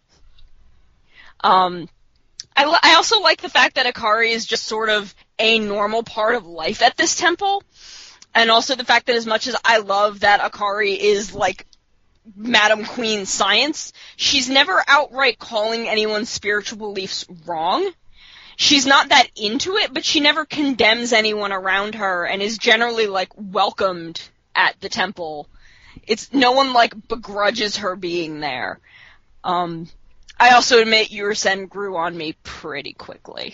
I also like the fact that Akari is just sort of a normal part of life at this temple. And also the fact that as much as I love that Akari is, like, Madam Queen science, she's never outright calling anyone's spiritual beliefs wrong. She's not that into it, but she never condemns anyone around her and is generally, like, welcomed at the temple. No one, like, begrudges her being there. I also admit Yurisen grew on me pretty quickly.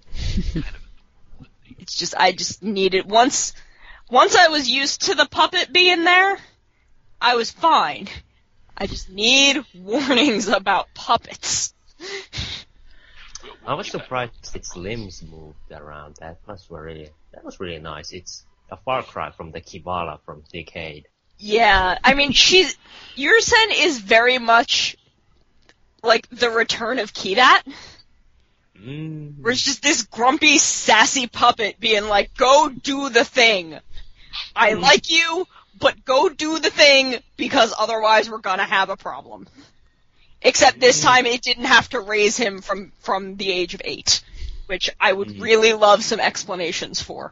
It's just, I just needed, once I was used to the puppet being there, I was fine. I just need warnings about puppets. I was surprised its limbs moved around. That was really nice. It's a far cry from the Kibala from Decade. Yeah, I mean, Yurisen is very much like the return of Kidat. Where it's just this grumpy, sassy puppet being like, go do the thing. I like you, but go do the thing, because otherwise we're gonna have a problem. Except this time it didn't have to raise him from the age of 8, which I would really love some explanations for.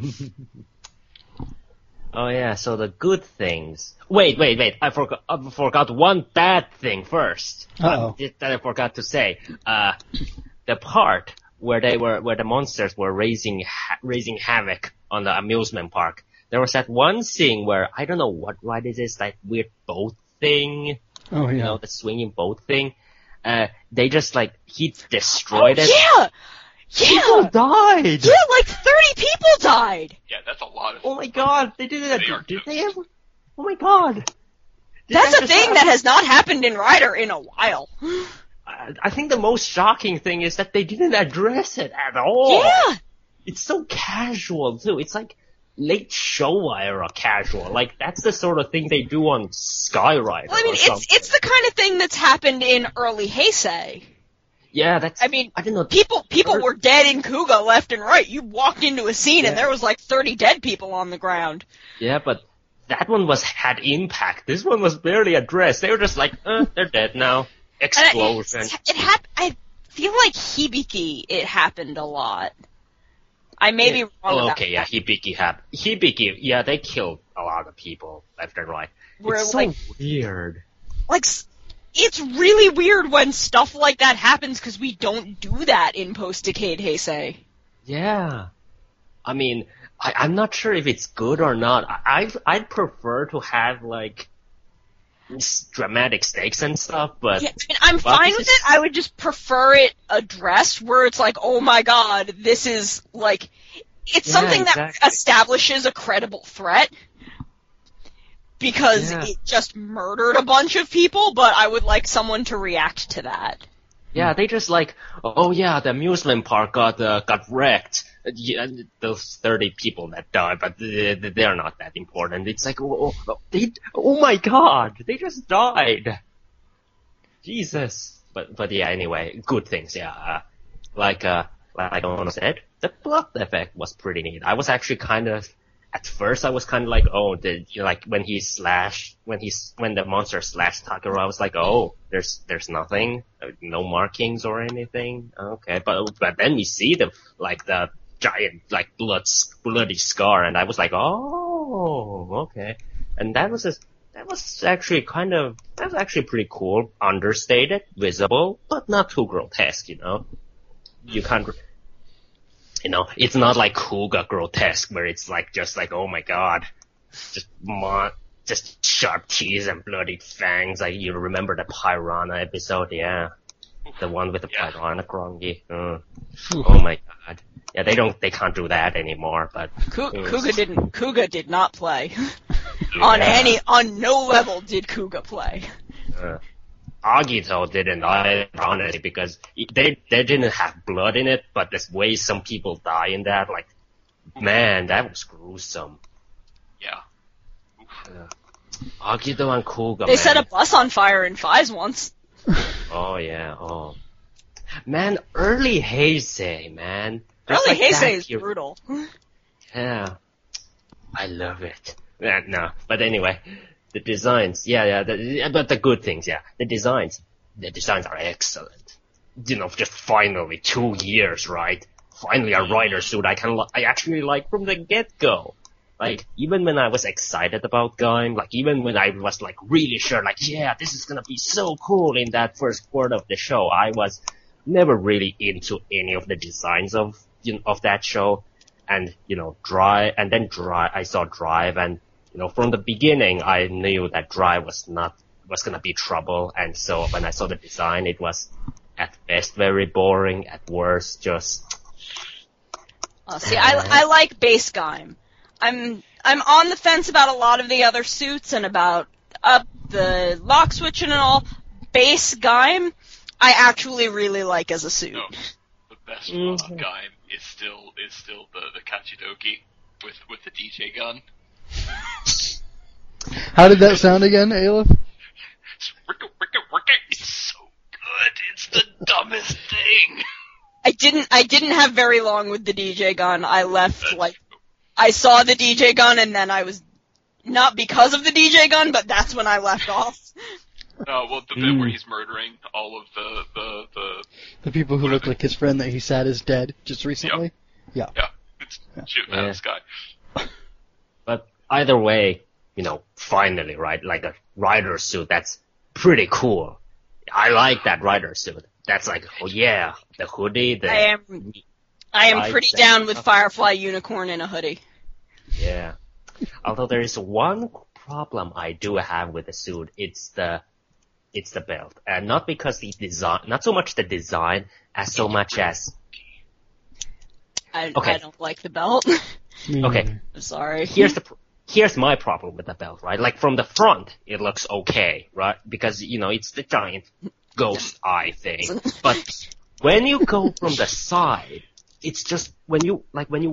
Oh yeah, so the good things. Wait, I forgot one bad thing first. That I forgot to say. The part where the monsters were raising havoc on the amusement park. There was that one scene where, I don't know what it is, that weird boat thing. Oh, yeah. You know, the swinging boat thing. They just, like, he destroyed it. Yeah! People died! Yeah, like 30 people died! Yeah, that's a lot of... Oh my god, they did it! Did they ever? Oh my god! That's a thing that has not happened in Rider in a while. I think the most shocking thing is that they didn't address it at all. Yeah! It's so casual, too. It's like late Showa era casual. Like, that's the sort of thing they do on Skyrider. Well, I mean, it's the kind of thing that's happened in early Heisei. Yeah, that's... I mean, I don't know. People were dead in Kuga left and right. You walked into a scene and there was like 30 dead people on the ground. Yeah, but that one had impact. This one was barely addressed. They were just like, they're dead now. Explosion. I feel like Hibiki, it happened a lot. I may be wrong about okay, yeah, Hibiki, yeah, they killed a lot of people left and right. It's so like, weird. Like, it's really weird when stuff like that happens because we don't do that in post-Decade Heisei. Yeah. I mean, I'm not sure if it's good or not. I'd prefer to have, like, dramatic stakes and stuff, but... Yeah, I mean, I'm fine with it. I would just prefer it addressed where it's like, oh my god, this is, like... It's something that establishes a credible threat. Because it just murdered a bunch of people, but I would like someone to react to that. Yeah, they just like, oh yeah, the amusement park got wrecked. Yeah, those 30 people that died, but they're not that important. It's like, oh my god, they just died. Jesus. But yeah, anyway, good things, yeah. Like Ono said, the blood effect was pretty neat. I was actually at first I was kind of like, oh, like when the monster slashed Takeru, I was like, oh, there's nothing, no markings or anything. Okay, but then we see the giant, like, bloody scar, and I was like, oh, okay. And that was actually pretty cool, understated, visible, but not too grotesque, you know? You can't, you know, it's not like Kuga grotesque, where it's like, just like, oh my god, just sharp teeth and bloody fangs. Like, you remember the Piranha episode, yeah? The one with the Piranha Krongi. Oh my god. Yeah, they can't do that anymore, but... Kuga did not play. On no level did Kuga play. Agito didn't either, honestly, because they didn't have blood in it, but there's ways some people die in that, like, man, that was gruesome. Yeah. Agito and Kuga, They set a bus on fire in Fies once. Oh, yeah, oh. Man, early Heisei, man. Early Heisei is brutal. Yeah. I love it. No, but anyway, the designs, but the good things, yeah. The designs are excellent. You know, just finally 2 years, right? Finally a rider suit I actually like from the get-go. Like, even when I was excited about Gaim, like, even when I was, like, really sure, like, yeah, this is gonna be so cool in that first quarter of the show, I was never really into any of the designs of that show. And, you know, I saw Drive, and, you know, from the beginning, I knew that Drive was gonna be trouble, and so when I saw the design, it was, at best, very boring, at worst, just... I like base Gaim. I'm on the fence about a lot of the other suits and about the lock switching and all. Base Gaim, I actually really like as a suit. No, the best Gaim is still the Kachidoki with the DJ gun. How did that sound again, Aleph? It's so good. It's the dumbest thing. I didn't have very long with the DJ gun. I left I saw the DJ gun and then I was not because of the DJ gun, but that's when I left off. Well, the bit where he's murdering all of the people who look like his friend that he said is dead just recently. Yeah, it's shooting at this guy. But either way, finally, right? Like a rider suit, that's pretty cool. I like that rider suit. That's like, oh yeah, the hoodie. I am pretty down with Firefly Unicorn in a hoodie. Yeah. Although there is one problem I do have with the suit, it's the belt, and not because the design, not so much the design as so much as. I don't like the belt. Okay. I'm sorry. Here's my problem with the belt, right? Like from the front, it looks okay, right? Because it's the giant ghost eye thing. But when you go from the side, it's just when you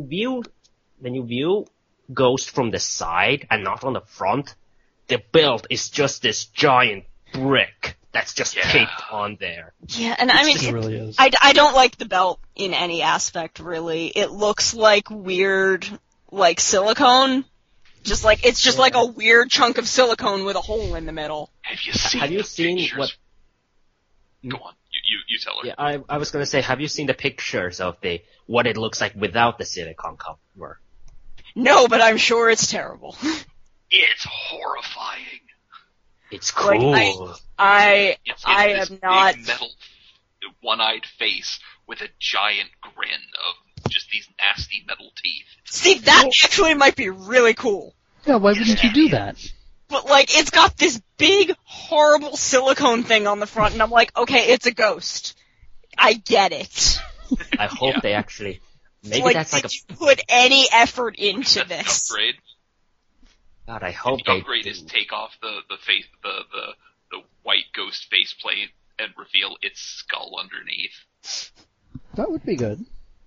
view Ghost from the side and not on the front, the belt is just this giant brick that's just taped on there. Yeah, and I mean, it really is. I don't like the belt in any aspect, really. It looks like weird, like silicone. It's just like a weird chunk of silicone with a hole in the middle. Have you seen what? Go on, you tell her. Yeah, I was gonna say, have you seen the pictures of what it looks like without the silicone cover? No, but I'm sure it's terrible. It's horrifying. It's cool. I this am not big metal, one-eyed face with a giant grin of just these nasty metal teeth. See, that actually might be really cool. Yeah, why wouldn't you do that? But it's got this big, horrible silicone thing on the front, and I'm like, okay, it's a ghost. I get it. I hope they actually. Maybe that's like did you put any effort into that's this? An upgrade. God, I hope the upgrade is take off the face, the white ghost faceplate and reveal its skull underneath. That would be good.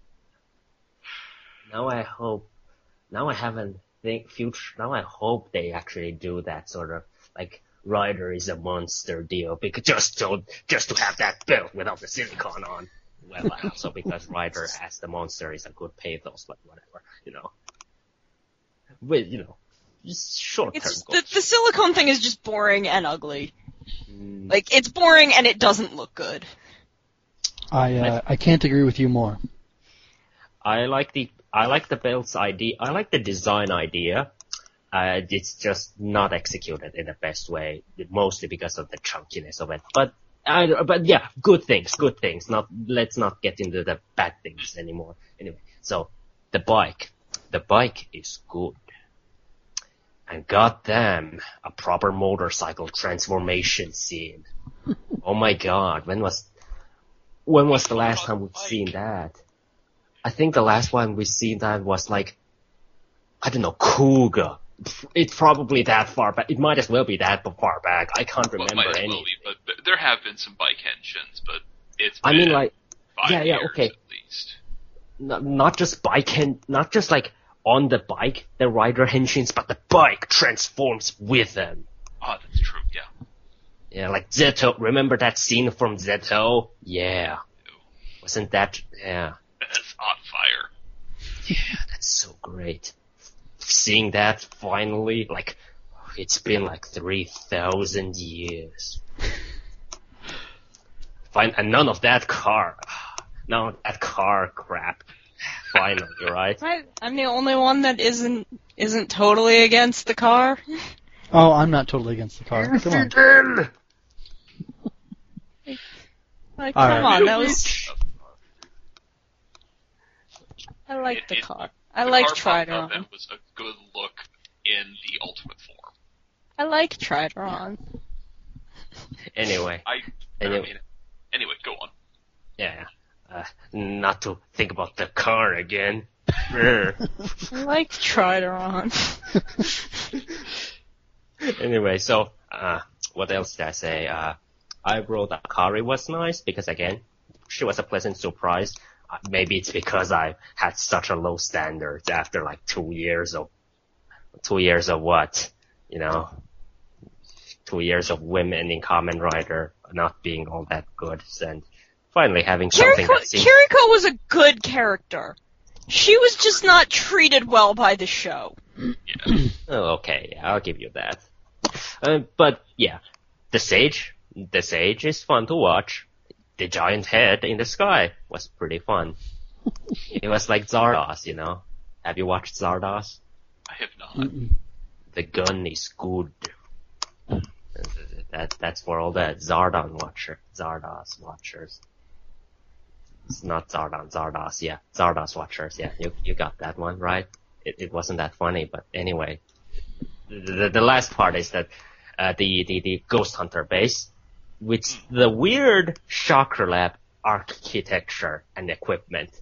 Now I hope they actually do that sort of like Ryder is a monster deal because just to have that belt without the silicone on. Well, also because Ryder as the monster is a good pathos, but whatever, With just short-term goals. The silicone thing is just boring and ugly. It's boring and it doesn't look good. I can't agree with you more. I like the belt's idea. I like the design idea. It's just not executed in the best way, mostly because of the chunkiness of it. But yeah, good things. Let's not get into the bad things anymore. Anyway, so the bike is good. And goddamn, a proper motorcycle transformation scene. Oh my god, when was the last time we've seen that? I think the last one we've seen that was Kuga. It's probably that far back. It might as well be that far back. I can't remember any. Well, but there have been some bike henshin, but it's been 5 years okay. at least. Not just on the bike, the rider henshins, but the bike transforms with them. Oh, that's true, yeah. Yeah, like Zeto. Remember that scene from Zeto? Yeah. Wasn't that, yeah. That's on fire. Yeah, that's so great. Seeing that finally, it's been 3,000 years. And none of that car crap. Finally, right? I'm the only one that isn't totally against the car. Oh, I'm not totally against the car. Come on. Come on, that was. I like the car. I like Trideron. That was a good look in the ultimate form. I like Trideron. Anyway. Anyway, go on. Yeah. Not to think about the car again. I like Trideron. Anyway, so, what else did I say? I wrote that Akari was nice because, again, she was a pleasant surprise. Maybe it's because I had such a low standards after 2 years of what? 2 years of women in Kamen Rider not being all that good, and finally having something that seems... Kiriko was a good character. She was just not treated well by the show. Yeah. Oh, okay, yeah, I'll give you that. But yeah, the Sage is fun to watch. The giant head in the sky was pretty fun. It was like Zardoz, you know? Have you watched Zardoz? I have not. Mm-mm. The gun is good. That's for all the Zardoz watchers. It's not Zardoz, yeah. Zardoz watchers, yeah. You got that one, right? It wasn't that funny, but anyway. The last part is that, the Ghost Hunter base, with the weird Shocker Lab architecture and equipment.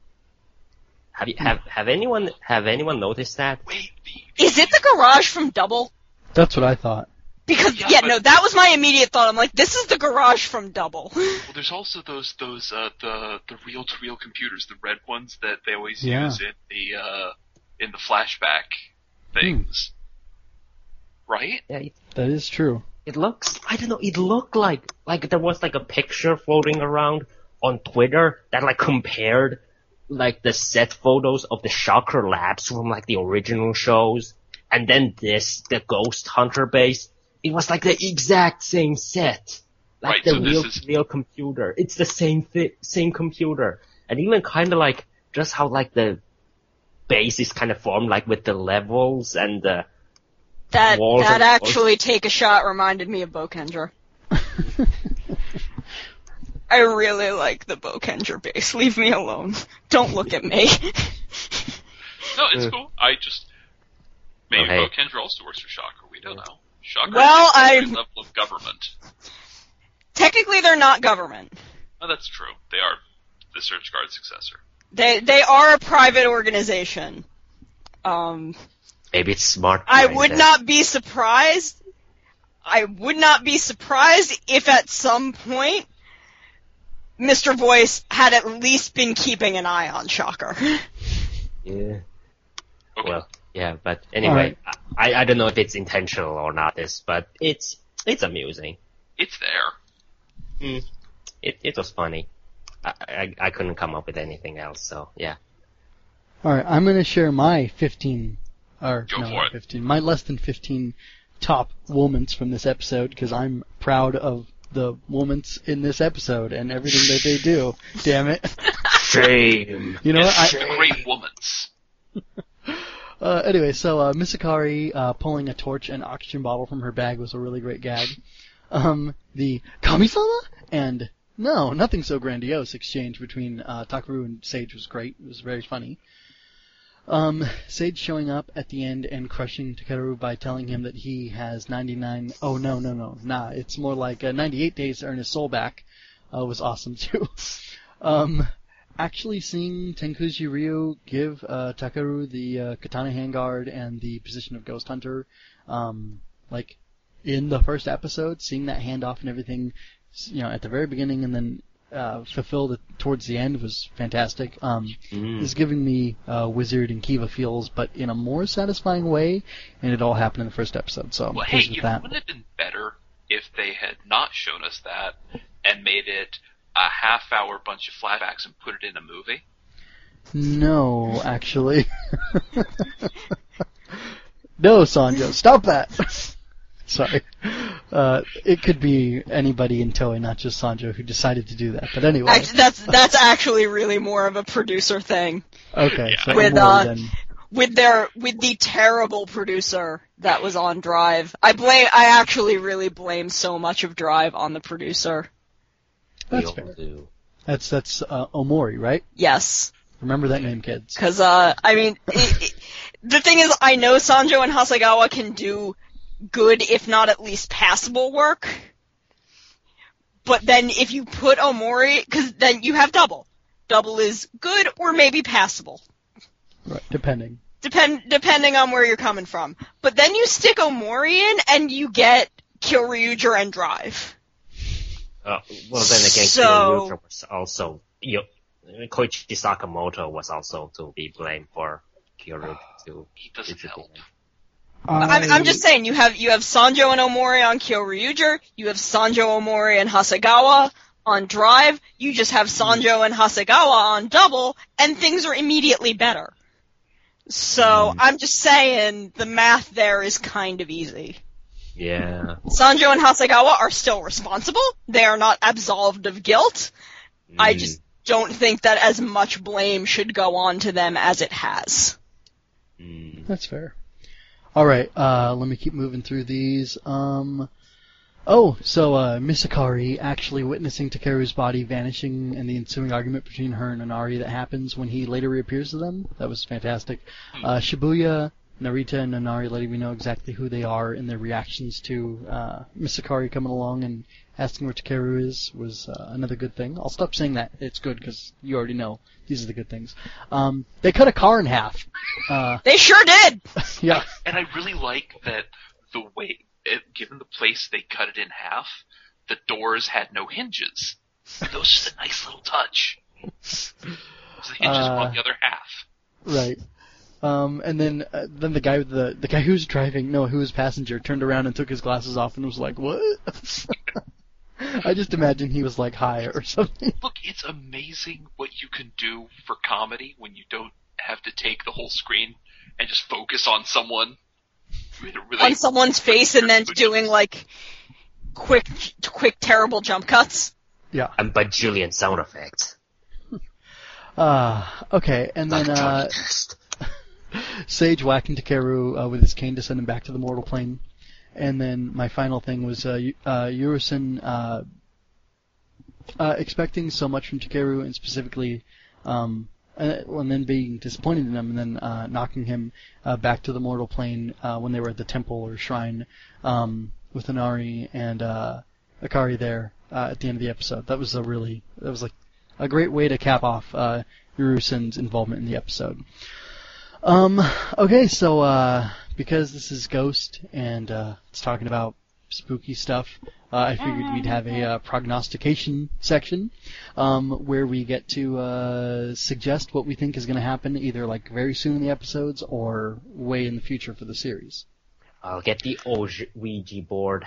Have anyone noticed that? Wait, Is it the garage from Double? That's what I thought. Because Yeah, but- no, that was my immediate thought. I'm like, this is the garage from Double. Well, there's also those the reel-to-reel computers, the red ones that they always Yeah. use in the flashback things. Right? Yeah, That is true. it looks, I don't know, it looked like there was like a picture floating around on Twitter that like compared like the set photos of the Shocker Labs from like the original shows, and then the Ghost Hunter base. It was like the exact same set. Like Right, the so this real computer. It's the same computer. And even kinda like, just how like the base is kind of formed, like with the levels and the That walls and actually take a shot reminded me of Bokendra. I really like the Bokendra base. Leave me alone. Don't look at me. No, it's cool. I just maybe Okay. Bo Kendra also works for Shocker. We don't know. Shocker Well, is a I- level of government. Technically, they're not government. Oh, that's true. They are the Search Guard successor. They are a private organization. maybe it's smart. I behind would that. not be surprised. I would not be surprised if at some point Mr. Voice had at least been keeping an eye on Shocker. Yeah. Okay. Well, yeah, but anyway, Alright. I don't know if it's intentional or not, but it's amusing. It's there. It was funny. I couldn't come up with anything else, so yeah. Alright, I'm gonna share my 15, or Go no, for not it. 15, my less than 15 top moments from this episode, because I'm proud of the moments in this episode and everything that they do. Damn it. Shame. You know what? It's the great womans. Anyway, so Misakari pulling a torch and oxygen bottle from her bag was a really great gag. The Kami-sama and no, nothing so grandiose exchange between Takaru and Sage was great. It was very funny. Sage showing up at the end and crushing Takeru by telling him that he has 99... Oh, no. Nah, it's more like 98 days to earn his soul back was awesome, too. Actually seeing Tenkuji Ryu give Takeru the katana handguard and the position of Ghost Hunter, like, in the first episode, seeing that handoff and everything, you know, at the very beginning and then fulfilled towards the end was fantastic. It's giving me Wizard and Kiva feels, but in a more satisfying way, and it all happened in the first episode, so Well, hey, pleased with that. wouldn't it have been better if they had not shown us that and made it a half-hour bunch of flashbacks and put it in a movie? No, actually. No, Sanjo, stop that! Sorry. It could be anybody in Toei, not just Sanjo, who decided to do that. But anyway. That's actually really more of a producer thing. Okay, so With, more than... With the terrible producer that was on Drive. I actually really blame so much of Drive on the producer. That's We all fair. do. That's Omori, right? Yes. Remember that name, kids. Cause, I mean, the thing is, I know Sanjo and Hasegawa can do good, if not at least passable work. But then if you put Omori, cause then you have Double. Double is good or maybe passable. Right, depending. Depending on where you're coming from. But then you stick Omori in and you get Kyoryuger and Drive. Well, then again, So- Kyoryuger was also, Koichi Sakamoto was also to be blamed for Kyoryuger too. He doesn't help. I'm just saying, you have Sanjo and Omori on Kyoryuger, you have Sanjo, Omori, and Hasegawa on Drive, you just have Sanjo and Hasegawa on Double, and things are immediately better. So, I'm just saying, the math there is kind of easy. Yeah. Sanjo and Hasegawa are still responsible. They are not absolved of guilt. I just don't think that as much blame should go on to them as it has. That's fair. Alright, let me keep moving through these. Misakari actually witnessing Takeru's body vanishing and the ensuing argument between her and Inari that happens when he later reappears to them. That was fantastic. Shibuya, Narita, and Inari letting me know exactly who they are and their reactions to Misakari coming along and asking where Takeru is was another good thing. I'll stop saying that it's good because you already know these are the good things. They cut a car in half. They sure did! Yeah. And I really like that the way, given the place they cut it in half, the doors had no hinges. That was just a nice little touch. The hinges were on the other half. Right. And then the guy with the guy who was driving, who was passenger, turned around and took his glasses off and was like, "What?" I just imagine he was like high or something. Look, it's amazing what you can do for comedy when you don't have to take the whole screen and just focus on someone. On someone's face and then doing like quick terrible jump cuts. Yeah. And bajillion sound effects. Okay, and then Sage whacking Takeru with his cane to send him back to the mortal plane. And then my final thing was Yurusen expecting so much from Takeru, and specifically, and then being disappointed in him, and then knocking him back to the mortal plane when they were at the temple or shrine with Inari and Akari there at the end of the episode. That was like a great way to cap off Yurusen's involvement in the episode. Okay, so because this is Ghost and it's talking about spooky stuff, I figured we'd have a prognostication section where we get to suggest what we think is going to happen either like very soon in the episodes or way in the future for the series. I'll get the Ouija board.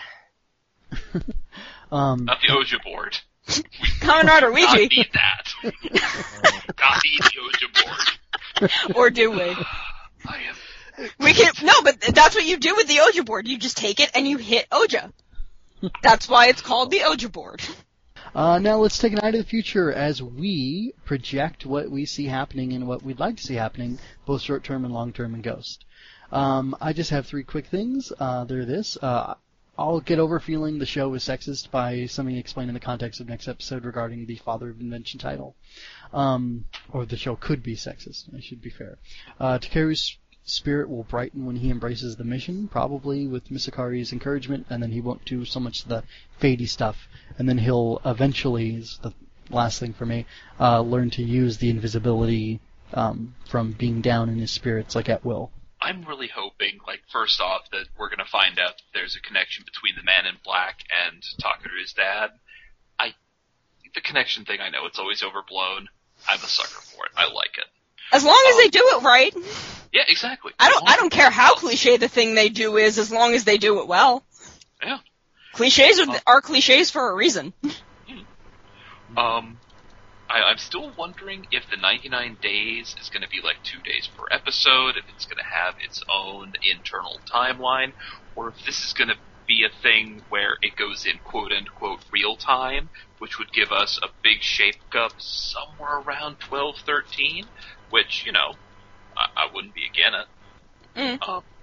Not the Ouija board. Kamen Rider Ouija. Not need that. Not need the Ouija board. Or do we? We can but that's what you do with the Ouija board. You just take it and you hit Ouija. That's why it's called the Ouija board. Now let's take an eye to the future as we project what we see happening and what we'd like to see happening, both short-term and long-term in Ghost. I just have 3 quick things. They're this. I'll get over feeling the show is sexist by something explained in the context of next episode regarding the Father of Invention title. Or the show could be sexist, I should be fair. Takeru's spirit will brighten when he embraces the mission, probably with Misakari's encouragement, and then he won't do so much the fadey stuff. And then he'll eventually, is the last thing for me, learn to use the invisibility from being down in his spirits, like at will. I'm really hoping, first off, that we're going to find out that there's a connection between the Man in Black and Takeru's dad. The connection thing, I know it's always overblown. I'm a sucker for it. I like it. As long as they do it right. Yeah, exactly. I don't care how cliche the thing they do is, as long as they do it well. Yeah. Cliches are cliches for a reason. I'm still wondering if the 99 days is going to be 2 days per episode, if it's going to have its own internal timeline, or if this is going to be a thing where it goes in quote-unquote real time, which would give us a big shake-up somewhere around 12-13, which, I wouldn't be against it.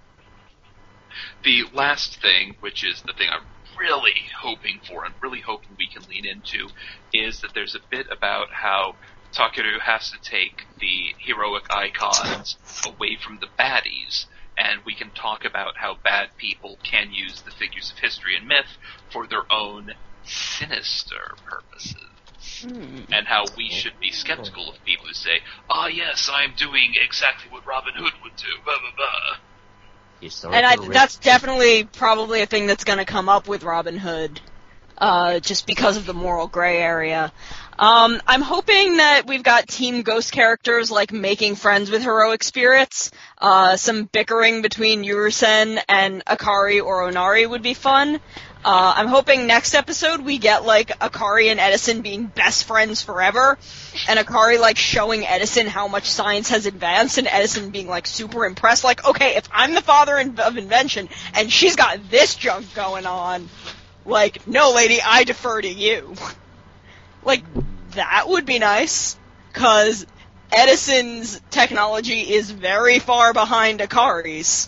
The last thing, which is the thing I'm really hoping for and really hoping we can lean into, is that there's a bit about how Takeru has to take the heroic icons away from the baddies, and we can talk about how bad people can use the figures of history and myth for their own sinister purposes. And how we should be skeptical of people who say, yes, I'm doing exactly what Robin Hood would do, blah, blah, blah. And that's definitely probably a thing that's going to come up with Robin Hood, just because of the moral gray area. I'm hoping that we've got Team Ghost characters, like, making friends with heroic spirits. Some bickering between Yurusen and Akari or Onari would be fun. I'm hoping next episode we get, like, Akari and Edison being best friends forever, and Akari, like, showing Edison how much science has advanced, and Edison being, like, super impressed, like, okay, if I'm the father of invention, and she's got this junk going on, like, no, lady, I defer to you. Like, that would be nice, 'cause Edison's technology is very far behind Akari's.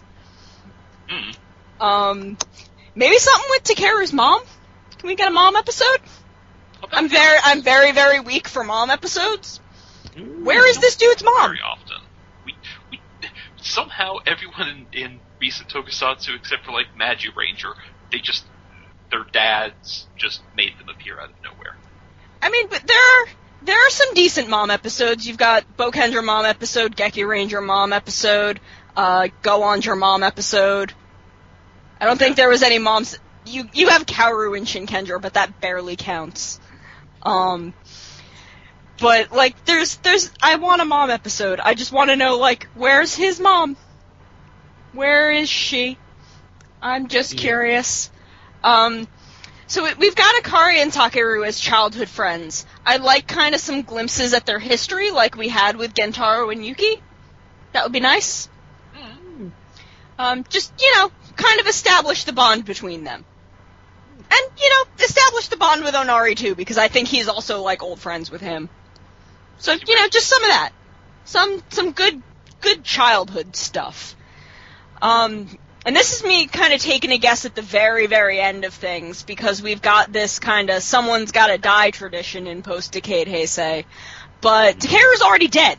Maybe something with Takeru's mom? Can we get a mom episode? I'm very, very weak for mom episodes. Where is this dude's mom? Very often. We somehow everyone in recent Tokusatsu, except for like Magi Ranger, their dads just made them appear out of nowhere. I mean, but there are some decent mom episodes. You've got Bokendra mom episode, Geki Ranger mom episode, Go-Onger mom episode. I don't think there was any moms. You have Kaoru and Shinkendra, but that barely counts. But like, I want a mom episode. I just want to know, like, where's his mom? Where is she? I'm just curious. So we've got Akari and Takeru as childhood friends. I like kind of some glimpses at their history, like we had with Gentaro and Yuki. That would be nice. Just, kind of establish the bond between them. And, establish the bond with Onari, too, because I think he's also, like, old friends with him. So, just some of that. Some good childhood stuff. And this is me kind of taking a guess at the very, very end of things, because we've got this kind of someone's gotta die tradition in post-Decade Heisei. But Takeru's already dead.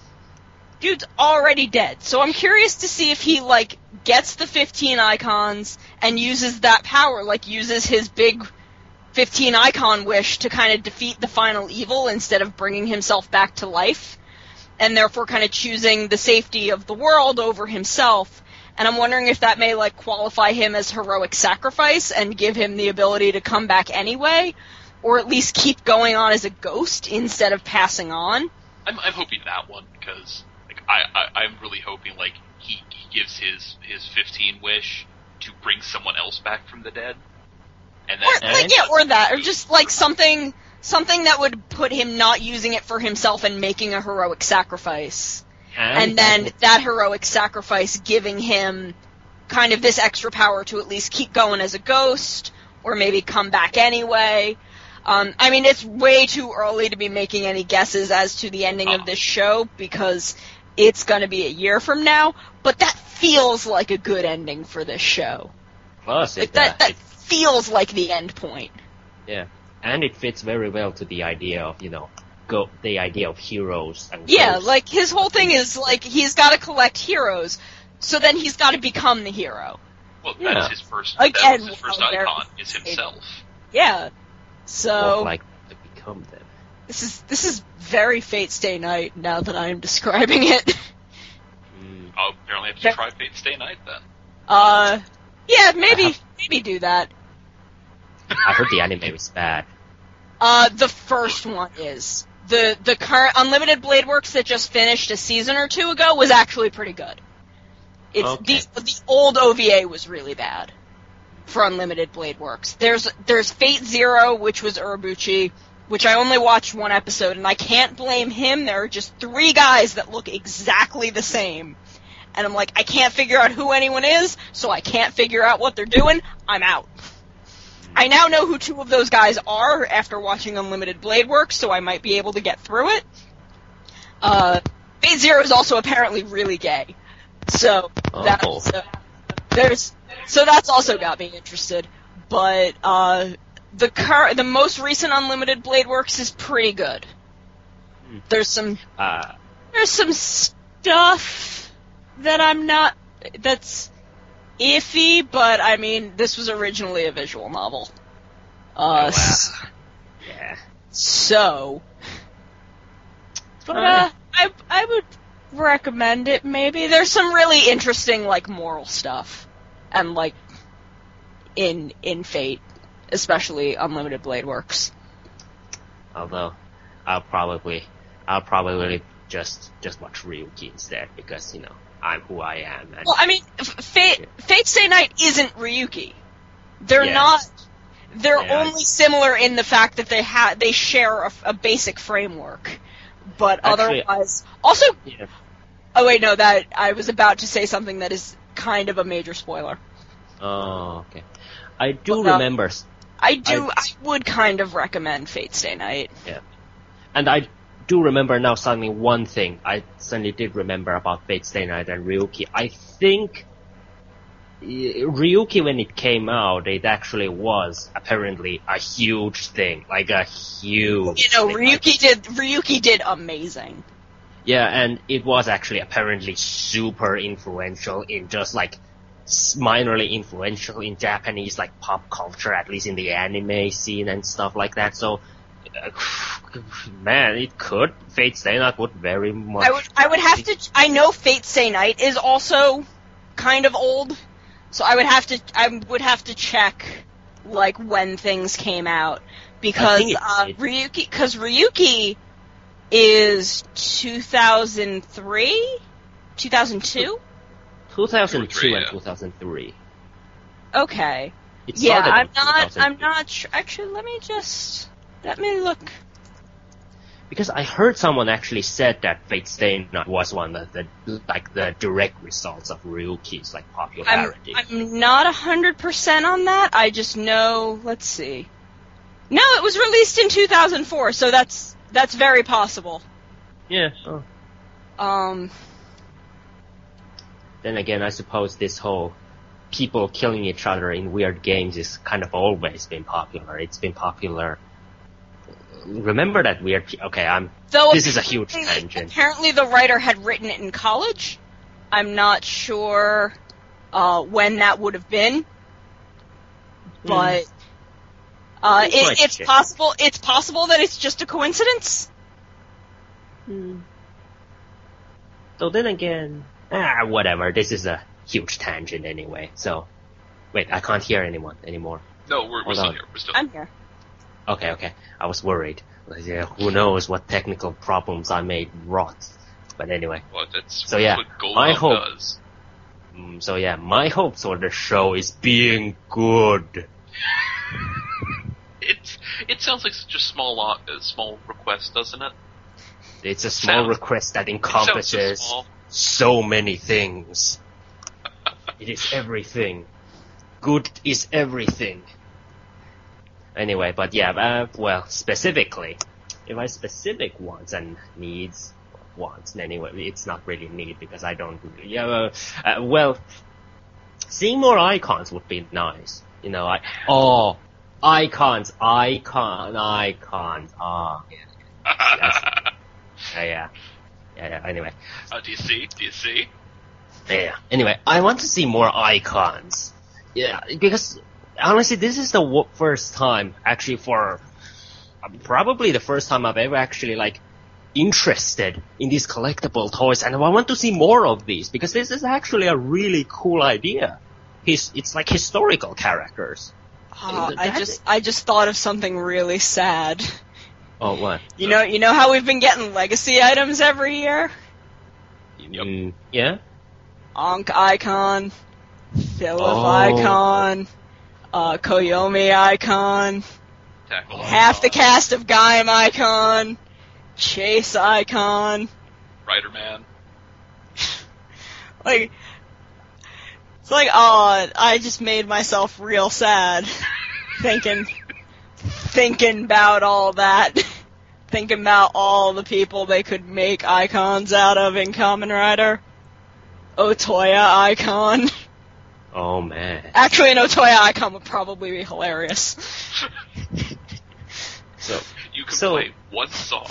Dude's already dead. So I'm curious to see if he, like, gets the 15 icons and uses that power, like, uses his big 15 icon wish to kind of defeat the final evil instead of bringing himself back to life, and therefore kind of choosing the safety of the world over himself. And I'm wondering if that may, like, qualify him as heroic sacrifice and give him the ability to come back anyway, or at least keep going on as a ghost instead of passing on. I'm hoping that one, because I'm really hoping, like, he gives his 15 wish to bring someone else back from the dead. And then, or that, or just, like, something that would put him not using it for himself and making a heroic sacrifice. And then that heroic sacrifice giving him kind of this extra power to at least keep going as a ghost, or maybe come back anyway. I mean, it's way too early to be making any guesses as to the ending of this show, because it's going to be a year from now, but that feels like a good ending for this show. Plus, that feels like the end point. Yeah, and it fits very well to the idea of, the idea of heroes and yeah, ghosts. like, his whole thing is, like, he's got to collect heroes, so then he's got to become the hero. Well, that's his first, Again, his first icon, is himself. Yeah, so... like to become them. This is very Fate Stay Night, now that I am describing it. I'll apparently have to try Fate Stay Night, then. Yeah, maybe do that. I heard the anime was bad. The first one is. The current Unlimited Blade Works that just finished a season or two ago was actually pretty good. It's okay. The old OVA was really bad for Unlimited Blade Works. There's Fate Zero, which was Urobuchi, which I only watched one episode, and I can't blame him. There are just 3 guys that look exactly the same. And I'm like, I can't figure out who anyone is, so I can't figure out what they're doing. I'm out. I now know who 2 of those guys are after watching Unlimited Blade Works, so I might be able to get through it. Fate Zero is also apparently really gay. So, that's also got me interested. But, the most recent Unlimited Blade Works is pretty good. There's some stuff that that's iffy, but I mean, this was originally a visual novel. Yeah. So, but I would recommend it. Maybe there's some really interesting, like, moral stuff, and like in Fate, especially Unlimited Blade Works. Although I'll probably just watch Ryuki instead because, you know, I'm who I am. And, well, I mean, Fate Stay Night isn't Ryuki. They're Yes. not. They're Yeah. only similar in the fact that they share a basic framework, but Actually, otherwise. Also, yeah. oh wait, no, that I was about to say something that is kind of a major spoiler. Oh, okay. I do Well, remember, I would kind of recommend Fate Stay Night. and I do remember now suddenly one thing. I suddenly did remember about Fate Stay Night and Ryuki. I think Ryuki, when it came out, it actually was apparently a huge thing, like a huge. You know, thing. Ryuki did amazing. Yeah, and it was actually apparently super influential in just like minorly influential in Japanese like pop culture, at least in the anime scene and stuff like that. So, man, Fate Stay Night would very much. I would have to. I know Fate Stay Night is also kind of old, so I would have to check like when things came out because Ryuki is 2003, 2002. 2002 and Yeah. 2003. Okay. It Yeah, started in I'm 2003. not sure. Actually, let me look. Because I heard someone actually said that Fate Stay Night was one of the direct results of Ryuki's like popularity. I'm not 100% on that. I just know. Let's see. No, it was released in 2004, so that's very possible. Yeah. Oh. Then again, I suppose this whole people killing each other in weird games is kind of always been popular. It's been popular. Remember that weird? Okay, this is a huge tangent. Apparently, the writer had written it in college. I'm not sure when that would have been, but it's possible. It's possible that it's just a coincidence. So then again, whatever. This is a huge tangent anyway. So, wait, I can't hear anyone anymore. No, we're Hold still on. here. We're still I'm here. Okay. I was worried. Like, yeah, who knows what technical problems I made wrought. But anyway. Well, that's So, yeah, what my Golem hope- does. So yeah, my hopes for the show is being good. It sounds like such a small request, doesn't it? It's a small Sounds- request that It sounds encompasses so small. so many things. It is everything. Good is everything. Anyway, but yeah, well, specifically, if I specific wants and needs, anyway, it's not really need because I don't really, well, seeing more icons would be nice. You know, icons, yes. Yeah, anyway. Do you see? Yeah. Anyway, I want to see more icons. Yeah, because honestly, this is the first time, actually, probably the first time I've ever actually like interested in these collectible toys, and I want to see more of these because this is actually a really cool idea. It's like historical characters. I just thought of something really sad. Oh, what? You know how we've been getting legacy items every year? Yep. Yeah. Ankh Icon, Philip Oh. Icon, Koyomi Icon, Tackle half the Icon, cast of Gaim Icon, Chase Icon. Rider Man. Like, it's like, oh, I just made myself real sad thinking about all that. Thinking about all the people they could make icons out of in Kamen Rider. Otoya Icon. Oh man. Actually, an Otoya Icon would probably be hilarious. So. You can So- play one song.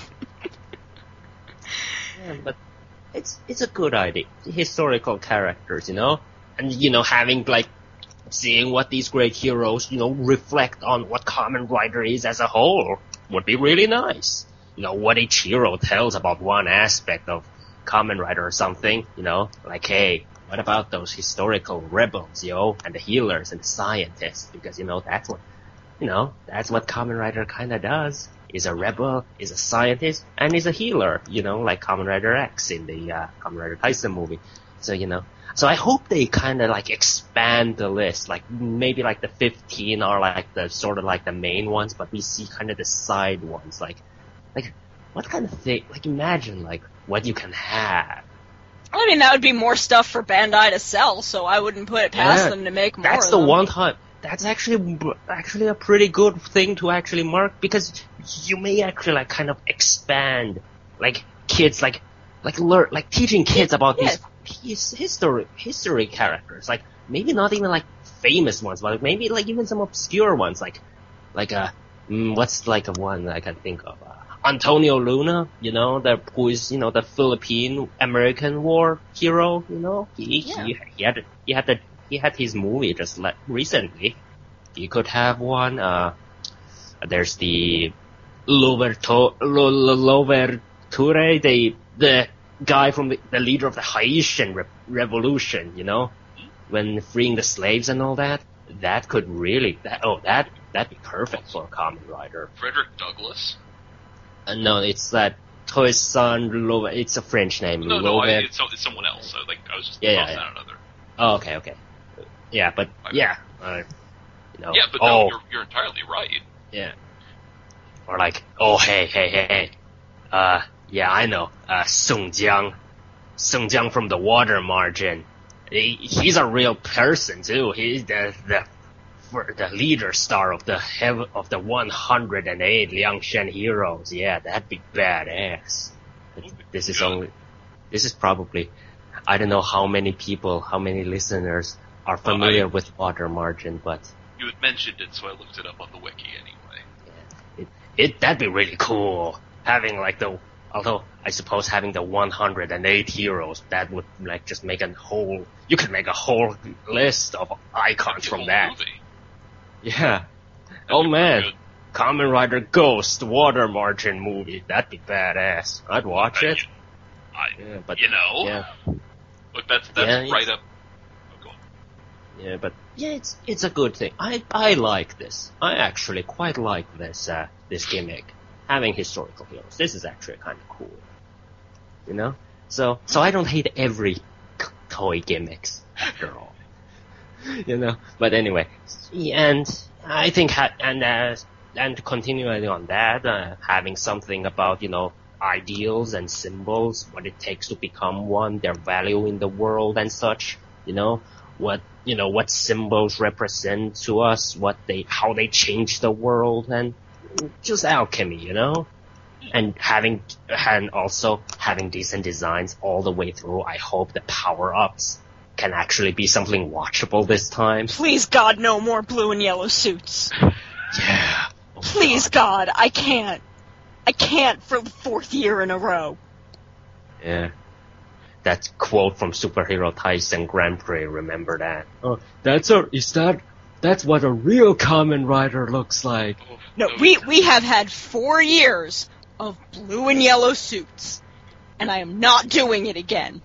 Yeah, but it's a good idea. Historical characters, you know, and having seeing what these great heroes, reflect on what Kamen Rider is as a whole would be really nice. What each hero tells about one aspect of Kamen Rider or something. Like, hey, what about those historical rebels, and the healers and the scientists? Because that's what Kamen Rider kind of does. is a rebel, is a scientist, and is a healer, like Kamen Rider X in the Kamen Rider Taisen movie. So, so I hope they kind of like expand the list, like maybe like the 15 are like the sort of like the main ones, but we see kind of the side ones, like what kind of thing, like imagine like what you can have. I mean, that would be more stuff for Bandai to sell, so I wouldn't put it past them to make more. That's of the them. one time. That's actually a pretty good thing to actually mark, because you may actually like kind of expand, like kids like learn, like teaching kids about these history characters, like maybe not even like famous ones, but maybe like even some obscure ones, like what's like a one I can think of. Antonio Luna, who is, the Philippine American War hero, he had his movie just like recently. He could have one. There's the Louverture, the guy from the leader of the Haitian revolution, when freeing the slaves and all that. That could really, that'd be perfect for a Kamen Rider. Frederick Douglass? No, it's that Toisan Lover. It's a French name. No, it's someone else. So, like, I was just tossing out another. Oh, okay. Yeah, but Yeah, but no, you're entirely right. Yeah. Or like, hey. Yeah, I know. Sung Jiang from the Water Margin. He's a real person too. He's the leader star of the 108 Liangshan heroes. Yeah, that'd be badass. This is probably, I don't know how many listeners are familiar with Water Margin, but you had mentioned it, so I looked it up on the wiki anyway. Yeah, that'd be really cool. Having like although I suppose having the 108 heroes, that would like just make you could make a whole list of icons from that. Movie. Yeah. Oh man. Kamen Rider Ghost Water Margin movie. That'd be badass. I'd watch it. Look, that's right up. Oh, go on. Yeah, but it's a good thing. I like this. I actually quite like this gimmick. Having historical heroes. This is actually kind of cool. So I don't hate every toy gimmicks after all. But anyway, and I think and continuing on that, having something about ideals and symbols, what it takes to become one, their value in the world and such, what symbols represent to us, how they change the world, and just alchemy, and also having decent designs all the way through. I hope the power-ups can actually be something watchable this time. Please, God, no more blue and yellow suits. Yeah. Oh, Please, God, I can't for the 4th year in a row. Yeah. That quote from Superhero Taisen Grand Prix, remember that? Oh, that's what a real Kamen Rider looks like. No, we have had 4 years of blue and yellow suits, and I am not doing it again.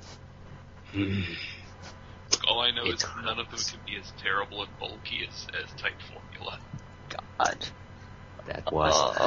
All I know is none of them can be as terrible and bulky as Type Formula. God. That was...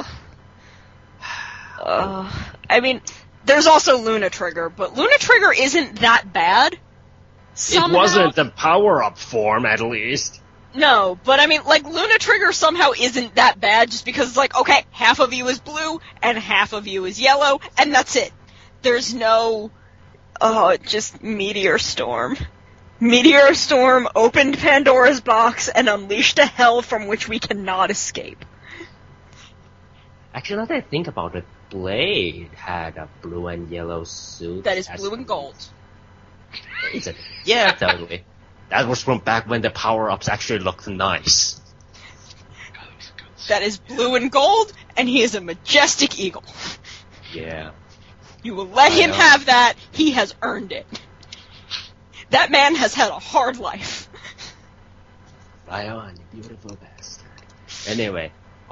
I mean, there's also Luna Trigger, but Luna Trigger isn't that bad. Somehow. It wasn't the power-up form, at least. No, but I mean, like, Luna Trigger somehow isn't that bad just because it's like, okay, half of you is blue, and half of you is yellow, and that's it. There's no... just Meteor Storm. Meteor Storm opened Pandora's box and unleashed a hell from which we cannot escape. Actually, now that I think about it, Blade had a blue and yellow suit. That is blue and gold. Yeah, totally. That was from back when the power-ups actually looked nice. God, that was a good That is blue and gold, and he is a majestic eagle. Yeah. You will let him have that. He has earned it. That man has had a hard life. Fly on, you beautiful bastard. Anyway,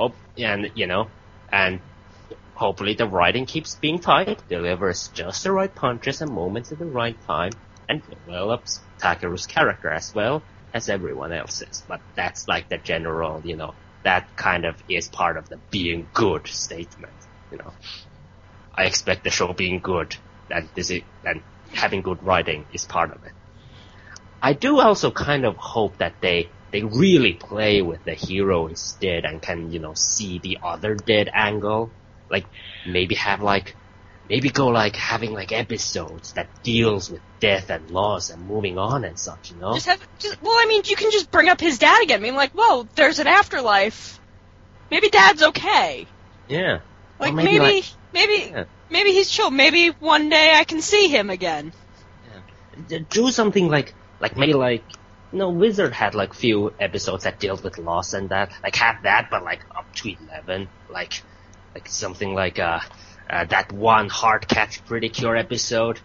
and hopefully the writing keeps being tight, delivers just the right punches and moments at the right time, and develops Takeru's character as well as everyone else's. But that's like the general, that kind of is part of the being good statement, you know. I expect the show being good, and having good writing is part of it. I do also kind of hope that they really play with the hero is dead and can, you know, see the other dead angle. Like, maybe go having like episodes that deals with death and loss and moving on and such, you know? You can just bring up his dad again. I mean, like, whoa, there's an afterlife. Maybe Dad's okay. Yeah. Like, maybe he's chill. Maybe one day I can see him again. Yeah. Do something like Wizard had like few episodes that dealt with loss and that, like have that, but like up to 11, like something like that one Heartcatch Pretty Cure episode.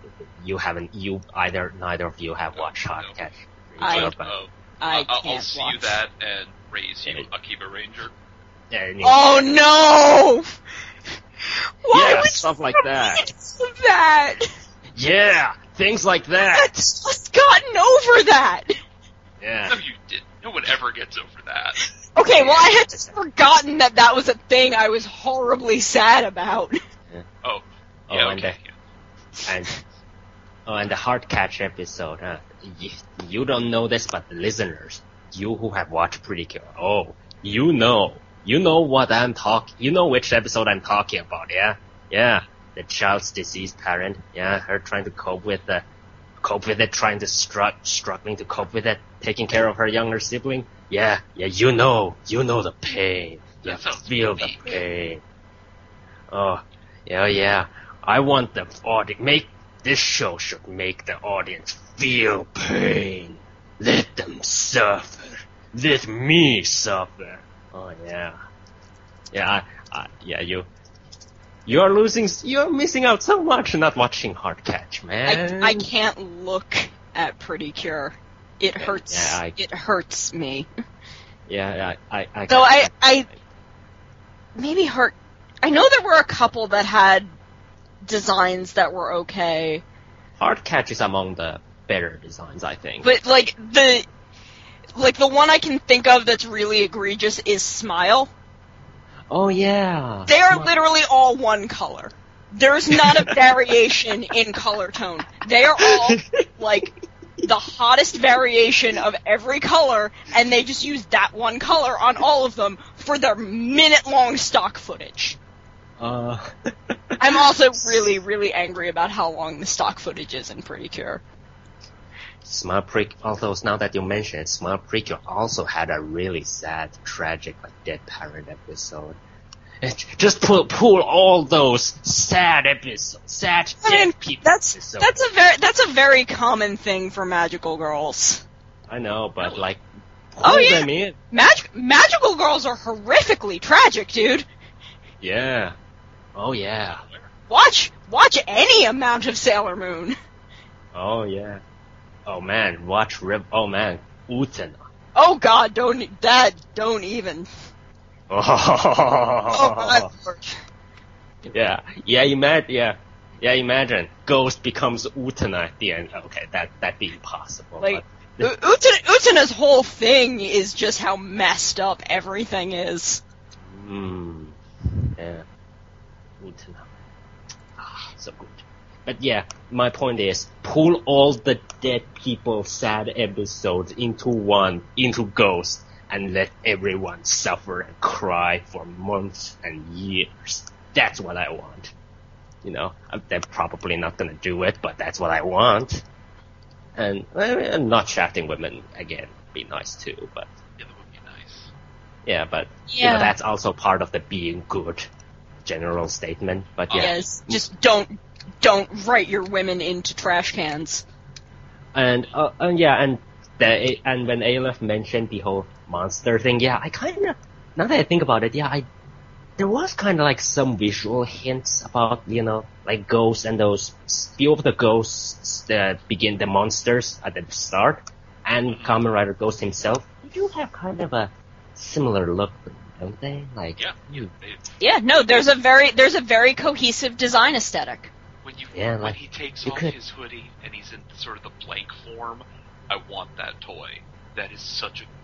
Neither of you have watched Heartcatch. I'll see you that and raise you Akiba Ranger. Oh no! Why would stuff like that? That? Yeah, things like that. I've just gotten over that. Yeah. No, you didn't. No one ever gets over that. Okay, well, I had just forgotten that was a thing I was horribly sad about. Yeah. Oh, yeah, okay. And the Heartcatch episode, you don't know this, but the listeners, you who have watched Pretty Cure, you know what I'm talking, you know which episode I'm talking about, yeah? Yeah, the child's deceased parent, yeah, her trying to cope with it, struggling to cope with it, taking care of her younger sibling, yeah, you know the pain, you feel the pain. Oh, yeah, I want the audience, this show should make the audience feel pain. Let them suffer. Let me suffer. Oh yeah. You're missing out so much not watching Heartcatch, man. I can't look at Pretty Cure. It hurts. Yeah, it hurts me. Yeah, I maybe hurt. I know there were a couple that had designs that were okay. Heartcatch is among the better designs, I think. But the one I can think of that's really egregious is Smile. Oh yeah. They are literally all one color. There's not a variation in color tone. They are all like the hottest variation of every color, and they just use that one color on all of them for their minute-long stock footage. I'm also really, really angry about how long the stock footage is in Pretty Cure. Although now that you mention it, Smile Pretty Cure also had a really sad, tragic, dead parent episode. Just pull all those sad episodes, dead people episodes. That's a very common thing for magical girls. I know, but them in. Magical girls are horrifically tragic, dude. Yeah. Oh yeah. Watch any amount of Sailor Moon. Oh yeah. Oh man, Utena. Oh god, don't even. Oh my lord. Imagine Ghost becomes Utena at the end. Okay, that'd be impossible. Utena's whole thing is just how messed up everything is. Yeah. Utena. So good. But yeah, my point is, pull all the dead people sad episodes into Ghost, and let everyone suffer and cry for months and years. That's what I want. You know, they're probably not gonna do it, but that's what I want. And not shafting women again would be nice too, but... Yeah, that would be nice. Yeah, but, you know, that's also part of the being good general statement, but yeah. Yes, just don't write your women into trash cans. And when Aleph mentioned the whole monster thing, yeah, I kind of, now that I think about it, yeah, there was kind of some visual hints about, you know, ghosts and those few of the ghosts that begin the monsters at the start, and Kamen Rider Ghost himself. They do have kind of a similar look, don't they? There's a very cohesive design aesthetic. When he takes off his hoodie and he's in sort of the blank form, I want that toy. That is such a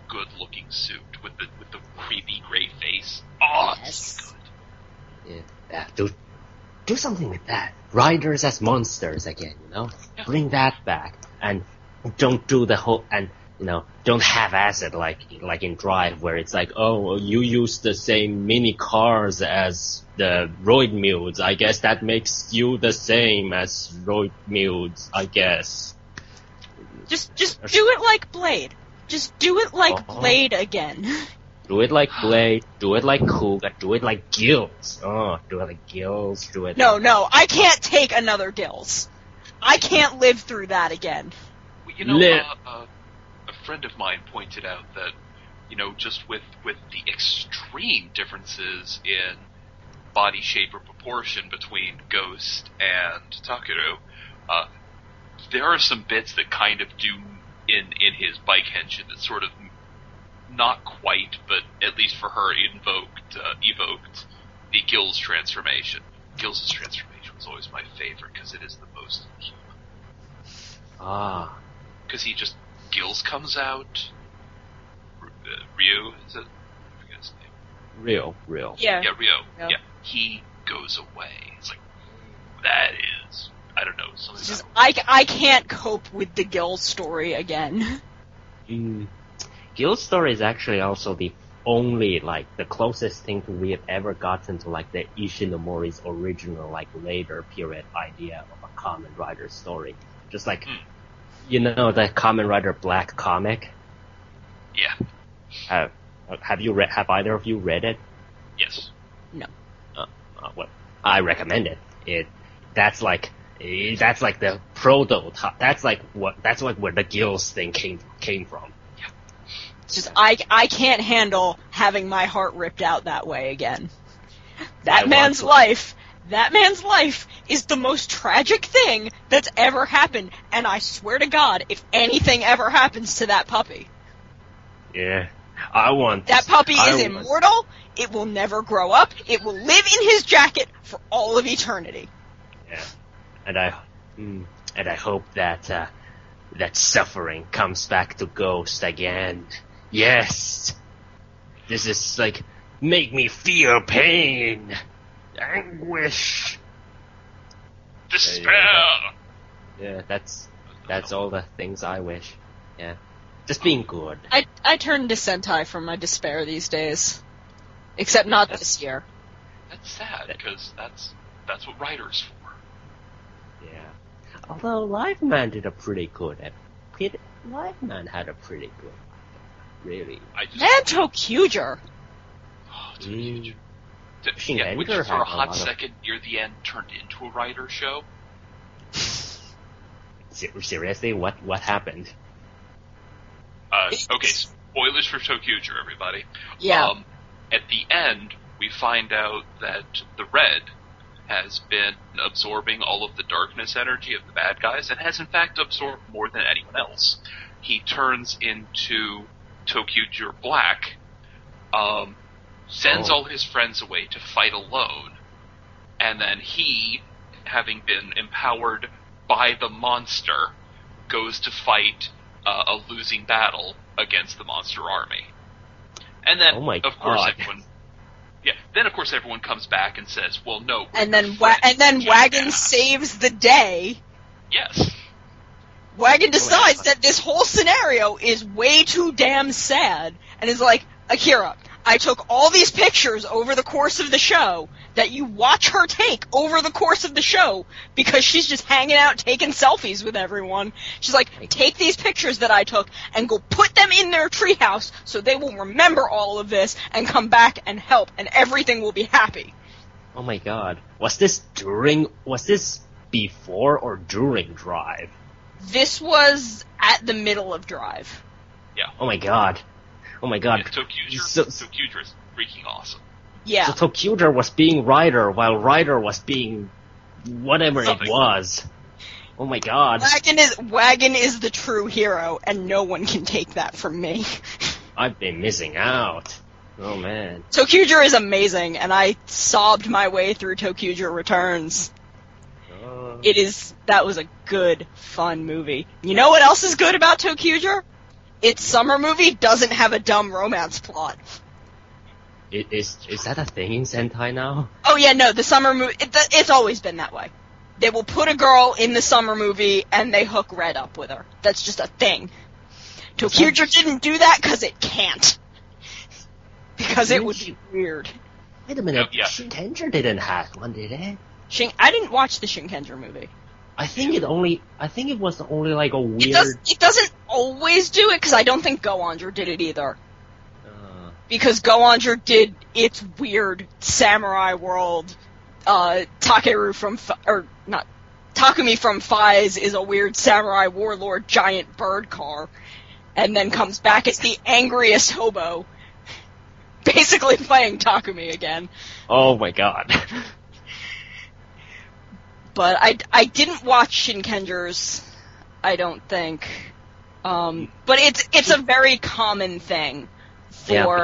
good-looking suit with the creepy gray face. Oh, Yes. it's so good. Yeah, do something with that. Riders as monsters again, you know? Yeah. Bring that back. And don't do the whole, and, you know, don't half-ass it like in Drive, where it's like, oh, you use the same mini cars as the Roidmudes. I guess that makes you the same as Roidmudes, I guess. Just do it like Blade. Just do it like Blade again. Do it like Blade, do it like Kuga, do it like Gills. Oh, do it like Gills, do it No, I can't take another Gills. I can't live through that again. Well, you know, a friend of mine pointed out that, you know, just with the extreme differences in body shape or proportion between Ghost and Takeru, there are some bits that kind of do in his bike henshin that sort of, not quite, but at least for her, evoked the Gills transformation. Gills' transformation was always my favorite because it is the most human. Ah. Because Gills comes out. Ryu, is it? I forget his name. Real. Yeah. Yeah, Ryo. Yeah. Yeah. He goes away. It's like, that is, I don't know, something It's just, about I can't cope with the Gills story again. Gil's story is actually also the only, like, the closest thing we have ever gotten to, like, the Ishinomori's original, like, later period idea of a Kamen Rider story. Just like, you know, the Kamen Rider Black comic? Yeah. Have either of you read it? Yes. No. Well, I recommend it. That's like the prototype. That's like where the Gills thing came from. It's just, I can't handle having my heart ripped out that way again. That man's life is the most tragic thing that's ever happened, and I swear to God, if anything ever happens to that puppy. Yeah. That puppy is immortal, it will never grow up, it will live in his jacket for all of eternity. Yeah. And I hope that that suffering comes back to Ghost again. Yes! This is like, make me feel pain! Anguish! Despair! Yeah, that's all the things I wish. Yeah. Just being good. I turn to Sentai for my despair these days. Except not this year. That's sad, because that's what writers for. Yeah. Although Liveman did a pretty good Liveman had a pretty good, really. Man, ToQger! Oh, ToQger. Yeah, which for a hot second near the end turned into a writer show. Seriously, what happened? Okay, spoilers for ToQger, everybody. Yeah. At the end, we find out that the Red has been absorbing all of the darkness energy of the bad guys, and has in fact absorbed more than anyone else. He turns into ToQger Black, sends all his friends away to fight alone, and then he, having been empowered by the monster, goes to fight a losing battle against the monster army. And then, of course, everyone comes back and says, "Well, no." And then Wagon saves the day. Yes. Wagon decides that this whole scenario is way too damn sad, and is like, Akira, I took all these pictures over the course of the show that you watch her take over the course of the show because she's just hanging out taking selfies with everyone. She's like, take these pictures that I took and go put them in their treehouse so they will remember all of this and come back and help and everything will be happy. Oh my god. Was this before or during Drive? This was at the middle of Drive. Yeah. Oh my god. Yeah, ToQger is freaking awesome. Yeah. So ToQger was being Rider while Rider was being whatever it was. Oh my god. Wagon is the true hero, and no one can take that from me. I've been missing out. Oh man. ToQger is amazing, and I sobbed my way through ToQger Returns. That was a good, fun movie. You know what else is good about ToQger? its summer movie doesn't have a dumb romance plot. Is that a thing in Sentai now? Oh yeah, no, the summer movie, it's always been that way. They will put a girl in the summer movie and they hook Red up with her. That's just a thing. Tokyo didn't do that because it can't. Because it would be weird. Wait a minute, Yeah. Shinkenger didn't have one, did it? I didn't watch the Shinkenger movie. I think it was only like a weird... It doesn't always do it, because I don't think Go Onger did it either. Because Go Onger did its weird samurai world, Takumi from Faiz is a weird samurai warlord giant bird car, and then comes back as the angriest hobo, basically playing Takumi again. Oh my god. But I didn't watch Shinkenger's, I don't think. But it's a very common thing for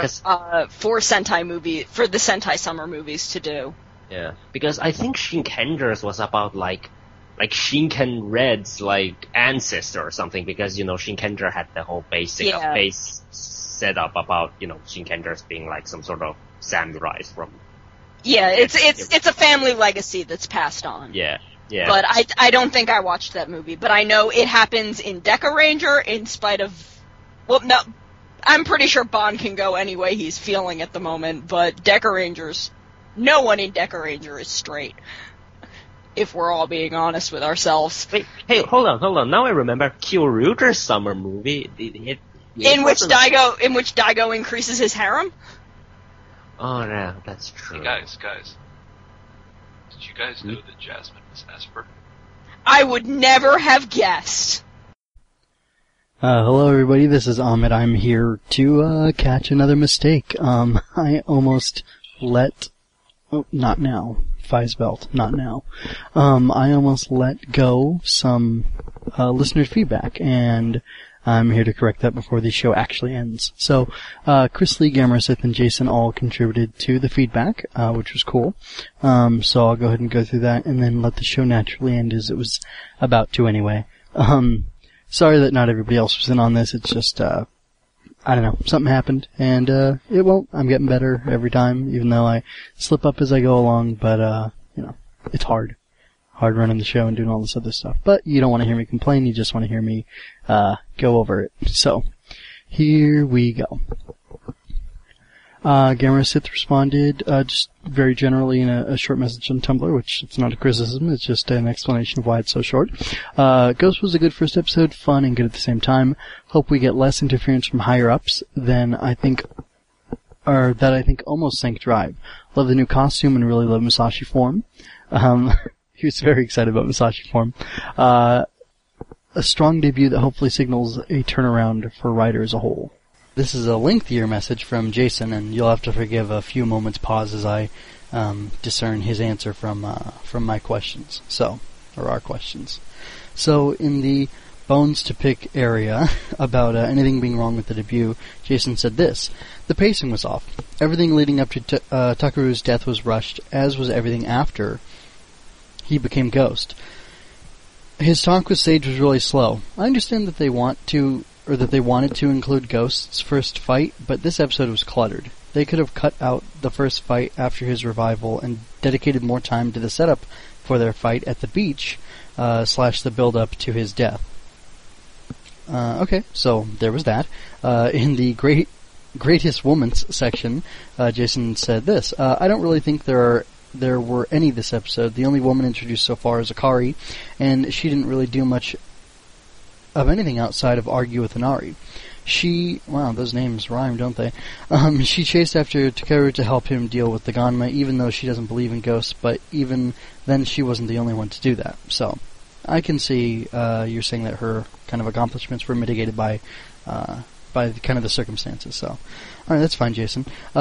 the Sentai summer movies to do. Yeah, because I think Shinkenger's was about like Shinken Red's like ancestor or something, because Shinkenger had the whole base setup about Shinkenger's being like some sort of samurais from. Yeah, it's a family legacy that's passed on. Yeah. Yeah. But I don't think I watched that movie, but I know it happens in Deca Ranger in spite of, well, no, I'm pretty sure Bond can go any way he's feeling at the moment, but Deca Rangers, no one in Deca Ranger is straight. If we're all being honest with ourselves. Wait, hey, hold on. Now I remember Kyoryuger's summer movie. In which Daigo increases his harem? Oh, yeah, that's true. Hey, guys. Did you guys know that Jasmine was Esper? I would never have guessed. Hello everybody, this is Ahmed. I'm here to catch another mistake. I almost let... Oh, not now. Faiz Belt, not now. I almost let go some listener feedback, and I'm here to correct that before the show actually ends. So, Chris Lee, Gamera Sith, and Jason all contributed to the feedback, which was cool. So I'll go ahead and go through that and then let the show naturally end as it was about to anyway. Sorry that not everybody else was in on this. It's just, I don't know, something happened, and it won't. I'm getting better every time, even though I slip up as I go along, but, it's hard. Hard running the show and doing all this other stuff. But you don't want to hear me complain, you just want to hear me go over it. So, here we go. Gamera Sith responded just very generally in a short message on Tumblr, which it's not a criticism, it's just an explanation of why it's so short. Ghost was a good first episode, fun and good at the same time. Hope we get less interference from higher ups than I think almost sank Drive. Love the new costume and really love Musashi form. He was very excited about Musashi form. A strong debut that hopefully signals a turnaround for Rider as a whole. This is a lengthier message from Jason, and you'll have to forgive a few moments pause as I discern his answer from my questions. Or our questions. So, in the bones to pick area about anything being wrong with the debut, Jason said this: the pacing was off. Everything leading up to Takeru's death was rushed, as was everything after he became Ghost. His talk with Sage was really slow. I understand that they wanted to include Ghost's first fight, but this episode was cluttered. They could have cut out the first fight after his revival and dedicated more time to the setup for their fight at the beach, / the build-up to his death. Okay, so there was that. In the greatest moments section, Jason said this: I don't really think there were any this episode. The only woman introduced so far is Akari, and she didn't really do much of anything outside of argue with Inari. Wow, those names rhyme, don't they? She chased after Takeru to help him deal with the Ganma, even though she doesn't believe in ghosts, but even then she wasn't the only one to do that. So, I can see you're saying that her kind of accomplishments were mitigated by kind of the circumstances. So, alright, that's fine, Jason.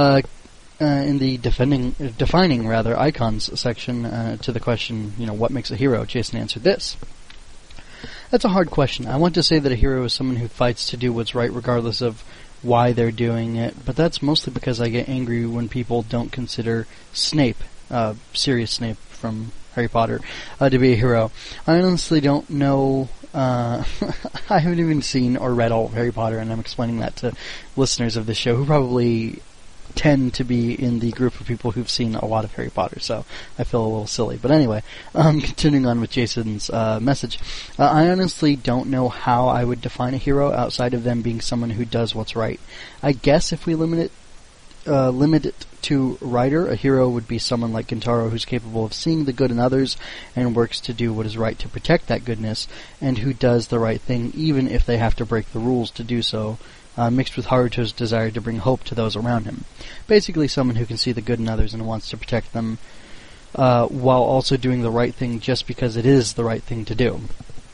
In the defining icons section, to the question, what makes a hero, Jason answered this: that's a hard question. I want to say that a hero is someone who fights to do what's right regardless of why they're doing it, but that's mostly because I get angry when people don't consider Snape, Sirius Snape from Harry Potter, to be a hero. I honestly don't know I haven't even seen or read all of Harry Potter, and I'm explaining that to listeners of this show who probably tend to be in the group of people who've seen a lot of Harry Potter, so I feel a little silly. But anyway, continuing on with Jason's message, I honestly don't know how I would define a hero outside of them being someone who does what's right. I guess if we limit it to writer, a hero would be someone like Gintaro who's capable of seeing the good in others and works to do what is right to protect that goodness, and who does the right thing even if they have to break the rules to do so, mixed with Haruto's desire to bring hope to those around him. Basically someone who can see the good in others and wants to protect them, while also doing the right thing just because it is the right thing to do.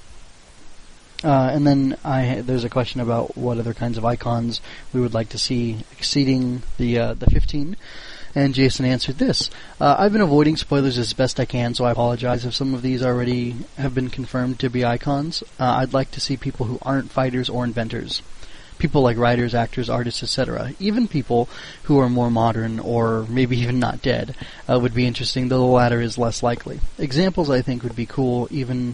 And then there's a question about what other kinds of icons we would like to see exceeding the 15. And Jason answered this. I've been avoiding spoilers as best I can, so I apologize if some of these already have been confirmed to be icons. I'd like to see people who aren't fighters or inventors. People like writers, actors, artists, etc. Even people who are more modern or maybe even not dead would be interesting, though the latter is less likely. Examples I think would be cool, even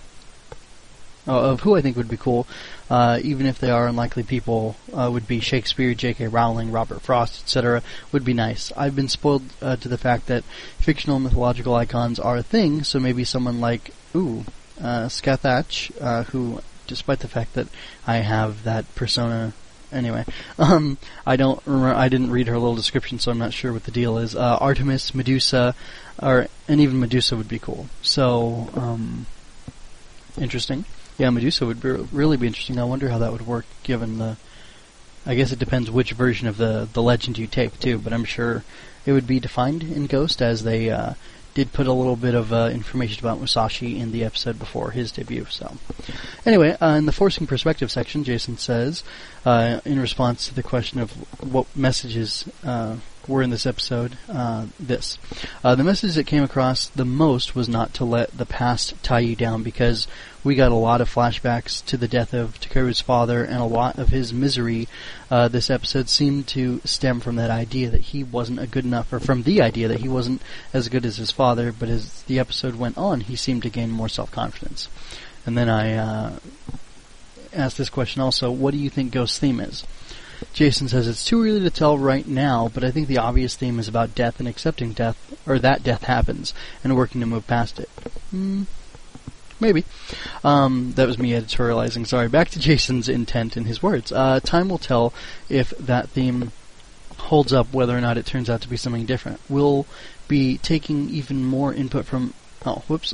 if they are unlikely people, would be Shakespeare, J.K. Rowling, Robert Frost, etc. would be nice. I've been spoiled to the fact that fictional mythological icons are a thing, so maybe someone like, Scathach, who, despite the fact that I have that persona, anyway, I didn't read her little description, so I'm not sure what the deal is. Artemis, Medusa, and even Medusa would be cool. So, interesting. Yeah, Medusa would really be interesting. I wonder how that would work, given I guess it depends which version of the legend you take, too, but I'm sure it would be defined in Ghost, as they did put a little bit of information about Musashi in the episode before his debut. So, anyway, in the Forcing Perspective section, Jason says, in response to the question of what messages were in this episode, this. The message that came across the most was not to let the past tie you down, because we got a lot of flashbacks to the death of Takeru's father, and a lot of his misery this episode seemed to stem from that idea that he wasn't good enough, or from the idea that he wasn't as good as his father, but as the episode went on, he seemed to gain more self-confidence. And then I asked this question also, what do you think Ghost's theme is? Jason says it's too early to tell right now, but I think the obvious theme is about death and accepting death, or that death happens, and working to move past it. Maybe. That was me editorializing. Sorry. Back to Jason's intent in his words. Time will tell if that theme holds up, whether or not it turns out to be something different. We'll be taking even more input from... Oh, whoops.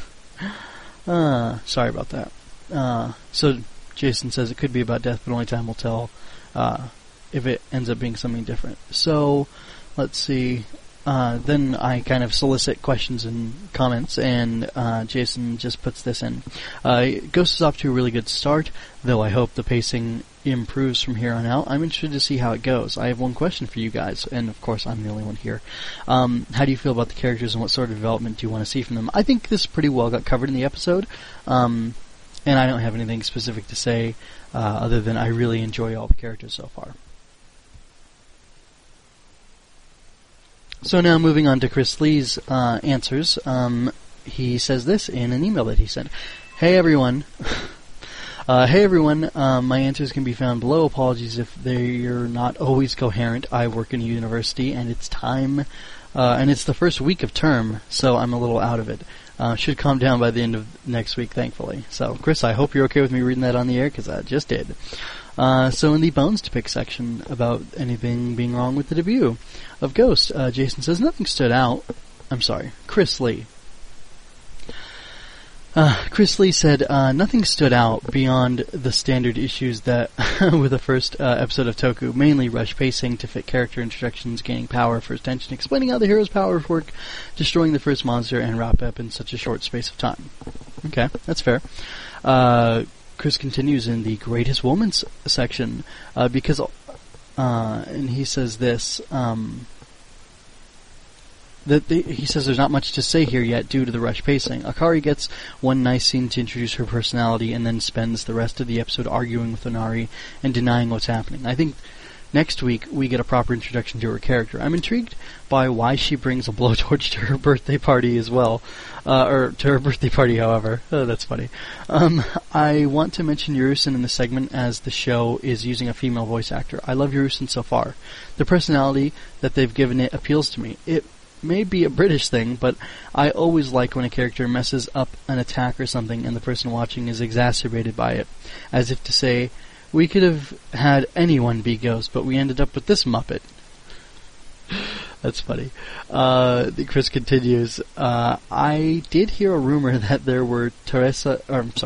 Sorry about that. So Jason says it could be about death, but only time will tell if it ends up being something different. So, let's see. Then I kind of solicit questions and comments, and Jason just puts this in. Ghost is off to a really good start, though I hope the pacing improves from here on out. I'm interested to see how it goes. I have one question for you guys, and of course I'm the only one here. How do you feel about the characters, and what sort of development do you want to see from them? I think this pretty well got covered in the episode, and I don't have anything specific to say other than I really enjoy all the characters so far. So now moving on to Chris Lee's answers. He says this in an email that he sent. Hey everyone. My answers can be found below. Apologies if they're not always coherent. I work in a university and it's time, and it's the first week of term, so I'm a little out of it. Should calm down by the end of next week, thankfully. So, Chris, I hope you're okay with me reading that on the air, because I just did. So in the Bones to Pick section about anything being wrong with the debut of Ghost, Jason says nothing stood out. I'm sorry, Chris Lee. Chris Lee said, nothing stood out beyond the standard issues that with the first episode of Toku, mainly rush pacing to fit character introductions, gaining power, first tension, explaining how the hero's powers work, destroying the first monster, and wrap up in such a short space of time. Okay, that's fair. Chris continues in the Greatest Woman's section, because, and he says this, he says there's not much to say here yet due to the rush pacing. Akari gets one nice scene to introduce her personality and then spends the rest of the episode arguing with Onari and denying what's happening. I think Next week, we get a proper introduction to her character. I'm intrigued by why she brings a blowtorch to her birthday party as well. Or to her birthday party, however. Oh, that's funny. I want to mention Yurusen in the segment as the show is using a female voice actor. I love Yurusen so far. The personality that they've given it appeals to me. It may be a British thing, but I always like when a character messes up an attack or something and the person watching is exacerbated by it. As if to say, we could have had anyone be Ghost, but we ended up with this Muppet. That's funny. Chris continues, I did hear a rumor that there were Teresa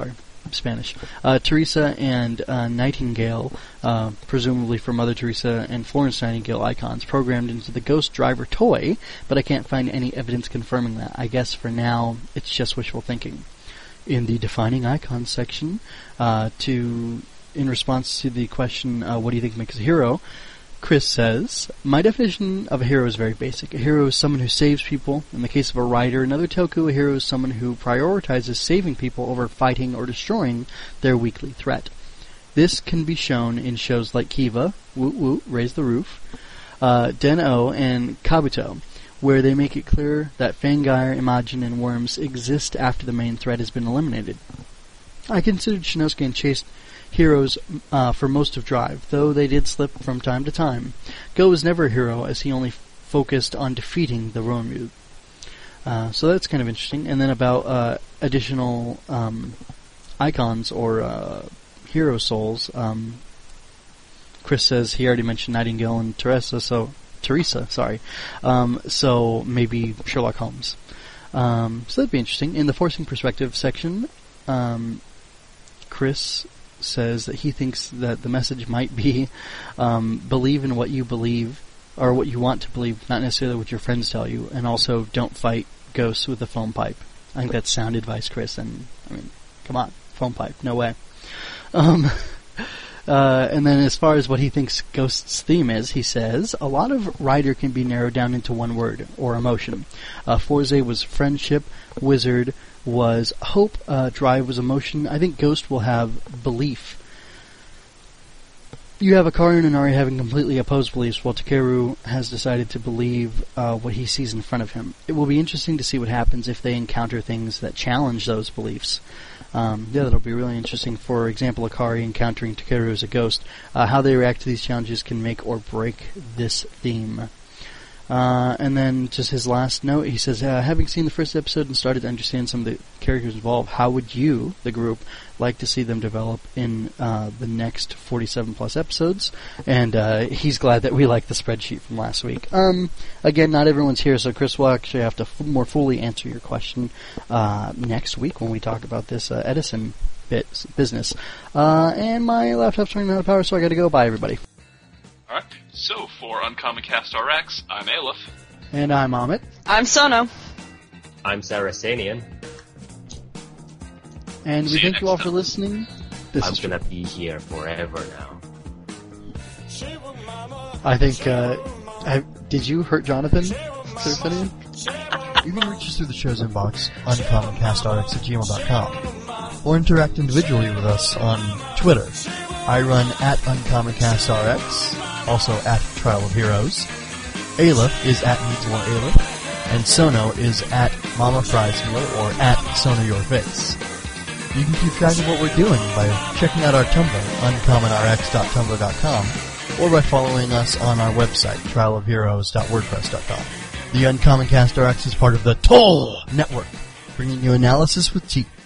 and Nightingale, presumably from Mother Teresa and Florence Nightingale icons, programmed into the Ghost Driver toy, but I can't find any evidence confirming that. I guess for now, it's just wishful thinking. In the defining icons section, in response to the question, what do you think makes a hero? Chris says, my definition of a hero is very basic. A hero is someone who saves people. In the case of a writer, another Toku, a hero is someone who prioritizes saving people over fighting or destroying their weekly threat. This can be shown in shows like Kiva, Woot Woot, Raise the Roof, Den-O, and Kabuto, where they make it clear that Fangire, Imagine, and Worms exist after the main threat has been eliminated. I considered Shinosuke and Chase heroes for most of Drive, though they did slip from time to time. Go was never a hero, as he only focused on defeating the Ronmu. So that's kind of interesting. And then about additional icons or hero souls, Chris says he already mentioned Nightingale and Teresa, so maybe Sherlock Holmes. So that'd be interesting. In the forcing perspective section, Chris says that he thinks that the message might be believe in what you believe, or what you want to believe, not necessarily what your friends tell you, and also don't fight ghosts with a foam pipe. I think that's sound advice, Chris, and, I mean, come on, foam pipe, no way. And then as far as what he thinks Ghost's theme is, he says, a lot of Rider can be narrowed down into one word, or emotion. Forze was friendship, Wizard was hope, Drive was emotion. I think Ghost will have belief. You have Akari and Inari having completely opposed beliefs, while Takeru has decided to believe what he sees in front of him. It will be interesting to see what happens if they encounter things that challenge those beliefs. That'll be really interesting. For example, Akari encountering Takeru as a ghost. How they react to these challenges can make or break this theme. And then just his last note, he says, having seen the first episode and started to understand some of the characters involved, how would you, the group, like to see them develop in the next 47 plus episodes? And he's glad that we like the spreadsheet from last week. Again, not everyone's here, so Chris will actually have to more fully answer your question next week when we talk about this Edison business. And my laptop's running out of power, so I gotta go. Bye, everybody. Alright, so for Uncommon Cast RX, I'm Aleph. And I'm Amit. I'm Sono. I'm Saracenian. And we thank you all for listening. I'm gonna be here forever now. I think, did you hurt Jonathan, Saracenian? You can reach us through the show's inbox, uncommoncastrx@gmail.com, or interact individually with us on Twitter. I run at uncommoncastrx, also at Trial of Heroes. Aleph is at Needsmore Aleph, and Sono is at Mama Fries Meal or at Sono Your Face. You can keep track of what we're doing by checking out our Tumblr, uncommonrx.tumblr.com, or by following us on our website, trialofheroes.wordpress.com. The Uncommon Cast RX is part of the Toll Network, bringing you analysis with teeth.